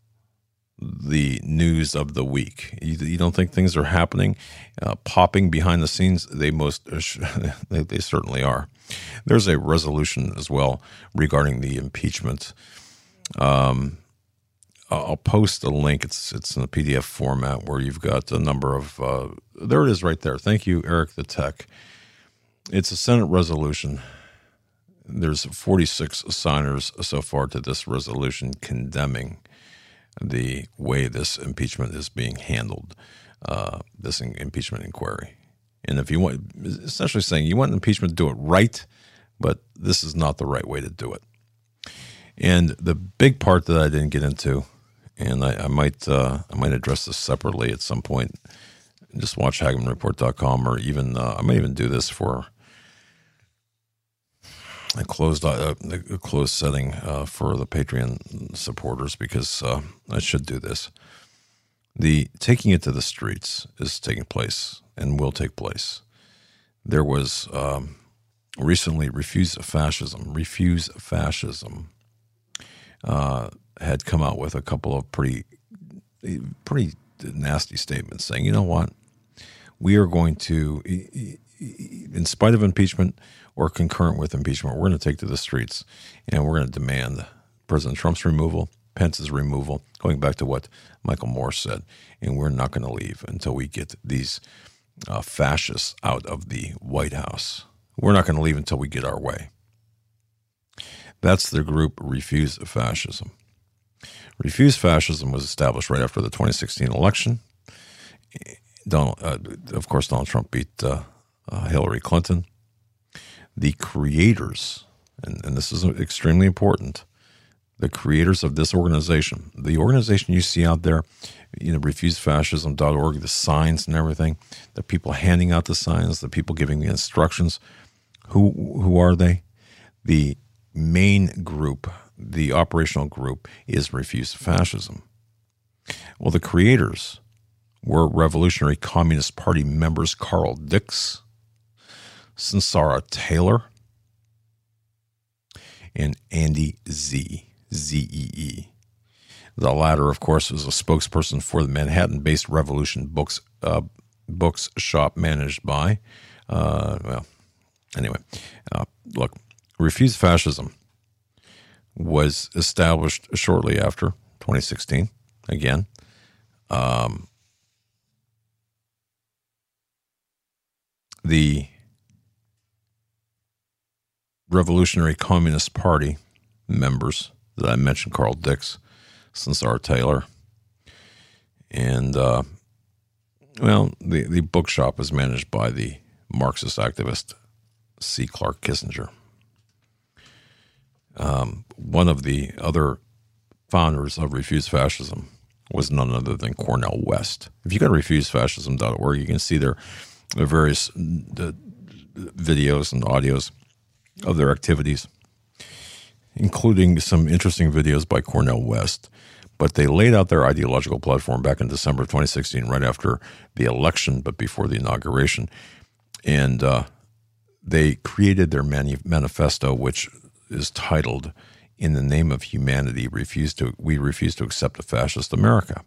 the news of the week. You, you don't think things are happening, uh, popping behind the scenes? They most, they, they certainly are. There's a resolution as well regarding the impeachment. Um, I'll post a link. It's it's in a P D F format where you've got a number of. Uh, there it is, right there. Thank you, Eric the Tech. It's a Senate resolution. There's forty-six signers so far to this resolution condemning the way this impeachment is being handled, uh, this impeachment inquiry. And if you want, essentially saying you want impeachment, do it right, but this is not the right way to do it. And the big part that I didn't get into, and I, I might uh, I might address this separately at some point, just watch Hagman Report dot com, or even, uh, I might even do this for a closed uh, a closed setting uh, for the Patreon supporters, because uh, I should do this. The taking it to the streets is taking place and will take place. There was um, recently Refuse Fascism. Refuse Fascism uh, had come out with a couple of pretty pretty nasty statements saying, you know what, we are going to, in spite of impeachment or concurrent with impeachment, we're going to take to the streets and we're going to demand President Trump's removal, Pence's removal, going back to what Michael Moore said. And we're not going to leave until we get these uh, fascists out of the White House. We're not going to leave until we get our way. That's the group Refuse Fascism. Refuse Fascism was established right after the twenty sixteen election. Donald, uh, of course, Donald Trump beat uh, uh, Hillary Clinton. The creators, and, and this is extremely important, the creators of this organization, the organization you see out there, you know, refuse fascism dot org, the signs and everything, the people handing out the signs, the people giving the instructions, who who are they? The main group, the operational group, is Refuse Fascism. Well, the creators were Revolutionary Communist Party members Carl Dix, Sunsara Taylor, and Andy Z, Z E E. The latter, of course, was a spokesperson for the Manhattan-based Revolution Books uh, books shop managed by, uh, well, anyway, uh, look, Refuse Fascism was established shortly after twenty sixteen, again. Um, the Revolutionary Communist Party members that I mentioned, Carl Dix, Sunsara Taylor, and, uh, well, the, the bookshop is managed by the Marxist activist C. Clark Kissinger. Um, one of the other founders of Refuse Fascism was none other than Cornel West. If you go to refuse fascism dot org, you can see their, their various the, videos and audios of their activities, including some interesting videos by Cornel West. But they laid out their ideological platform back in December of twenty sixteen, right after the election, but before the inauguration. And uh, they created their mani- manifesto, which is titled, "In the Name of Humanity, refuse to we refuse to accept a fascist America."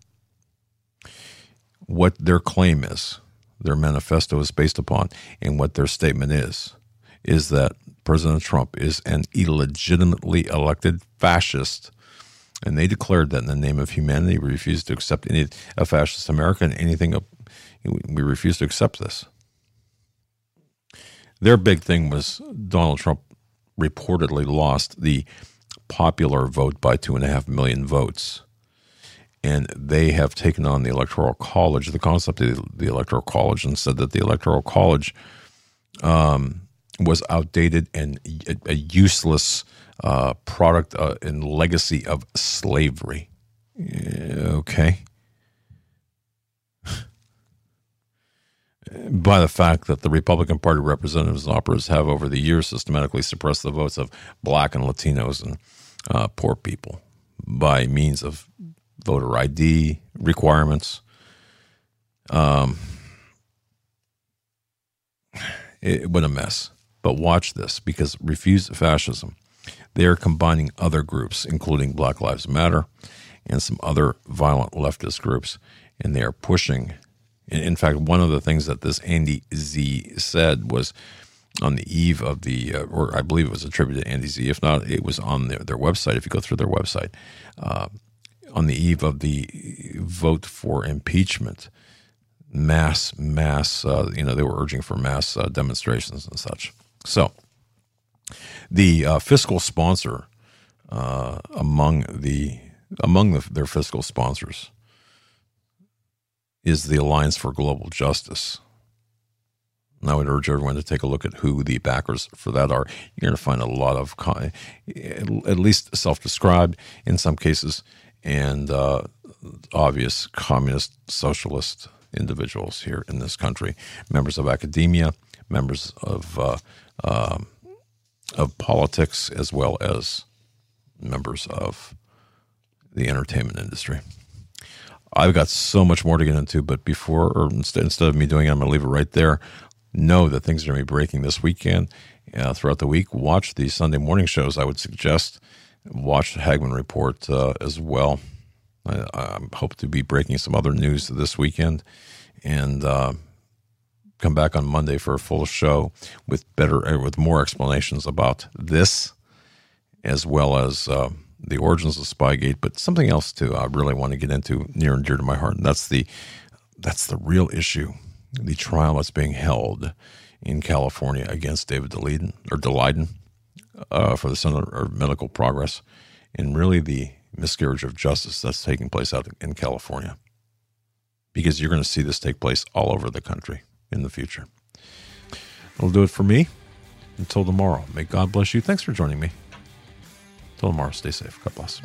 What their claim is, their manifesto is based upon, and what their statement is, is that President Trump is an illegitimately elected fascist, and they declared that in the name of humanity, we refuse to accept any a fascist America and anything. We refuse to accept this. Their big thing was Donald Trump reportedly lost the popular vote by two and a half million votes. And they have taken on the Electoral College, the concept of the Electoral College, and said that the Electoral College um, was outdated and a, a useless uh, product uh, and legacy of slavery. Okay. By the fact that the Republican Party representatives and operatives have over the years systematically suppressed the votes of black and Latinos and uh, poor people by means of voter I D requirements. Um, it, what a mess. But watch this, because Refuse Fascism, they are combining other groups, including Black Lives Matter and some other violent leftist groups, and they are pushing. In fact, one of the things that this Andy Z said was on the eve of the, uh, or I believe it was attributed to Andy Z. If not, it was on their, their website. If you go through their website, uh, on the eve of the vote for impeachment, mass, mass, uh, you know, they were urging for mass uh, demonstrations and such. So the uh, fiscal sponsor uh, among the among the, their fiscal sponsors is the Alliance for Global Justice. And I would urge everyone to take a look at who the backers for that are. You're going to find a lot of, at least self-described in some cases, and uh, obvious communist, socialist individuals here in this country, members of academia, members of uh, uh, of politics, as well as members of the entertainment industry. I've got so much more to get into, but before, or instead, instead of me doing it, I'm going to leave it right there. Know that things are going to be breaking this weekend. Uh, throughout the week, watch the Sunday morning shows. I would suggest watch the Hagmann Report uh, as well. I, I hope to be breaking some other news this weekend. And uh, come back on Monday for a full show with better, with more explanations about this, as well as uh, the origins of Spygate, but something else too I really want to get into, near and dear to my heart, and that's the that's the real issue, the trial that's being held in California against David Daleiden, or Daleiden, uh, for the Center for Medical Progress, and really the miscarriage of justice that's taking place out in California. Because you're going to see this take place all over the country in the future. That'll do it for me. Until tomorrow, may God bless you. Thanks for joining me. Until tomorrow, stay safe. God bless.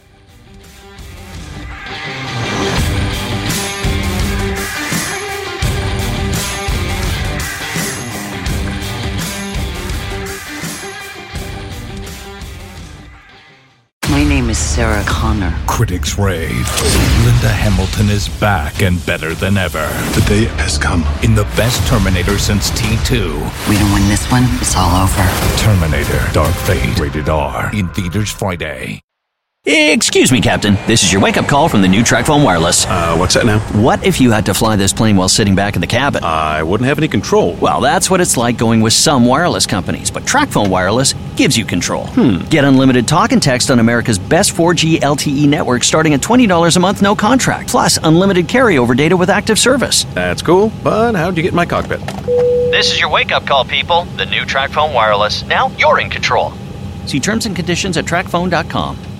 My name is Sarah Connor. Critics rave. Linda Hamilton is back and better than ever. The day has come. In the best Terminator since T two. We don't win this one, it's all over. Terminator Dark Fate. Rated R. In theaters Friday. Excuse me, Captain. This is your wake-up call from the new TracFone Wireless. Uh, what's that now? What if you had to fly this plane while sitting back in the cabin? I wouldn't have any control. Well, that's what it's like going with some wireless companies, but TracFone Wireless gives you control. Hmm. Get unlimited talk and text on America's best four G L T E network starting at twenty dollars a month, no contract. Plus, unlimited carryover data with active service. That's cool, but how'd you get in my cockpit? This is your wake-up call, people. The new TracFone Wireless. Now you're in control. See terms and conditions at track phone dot com.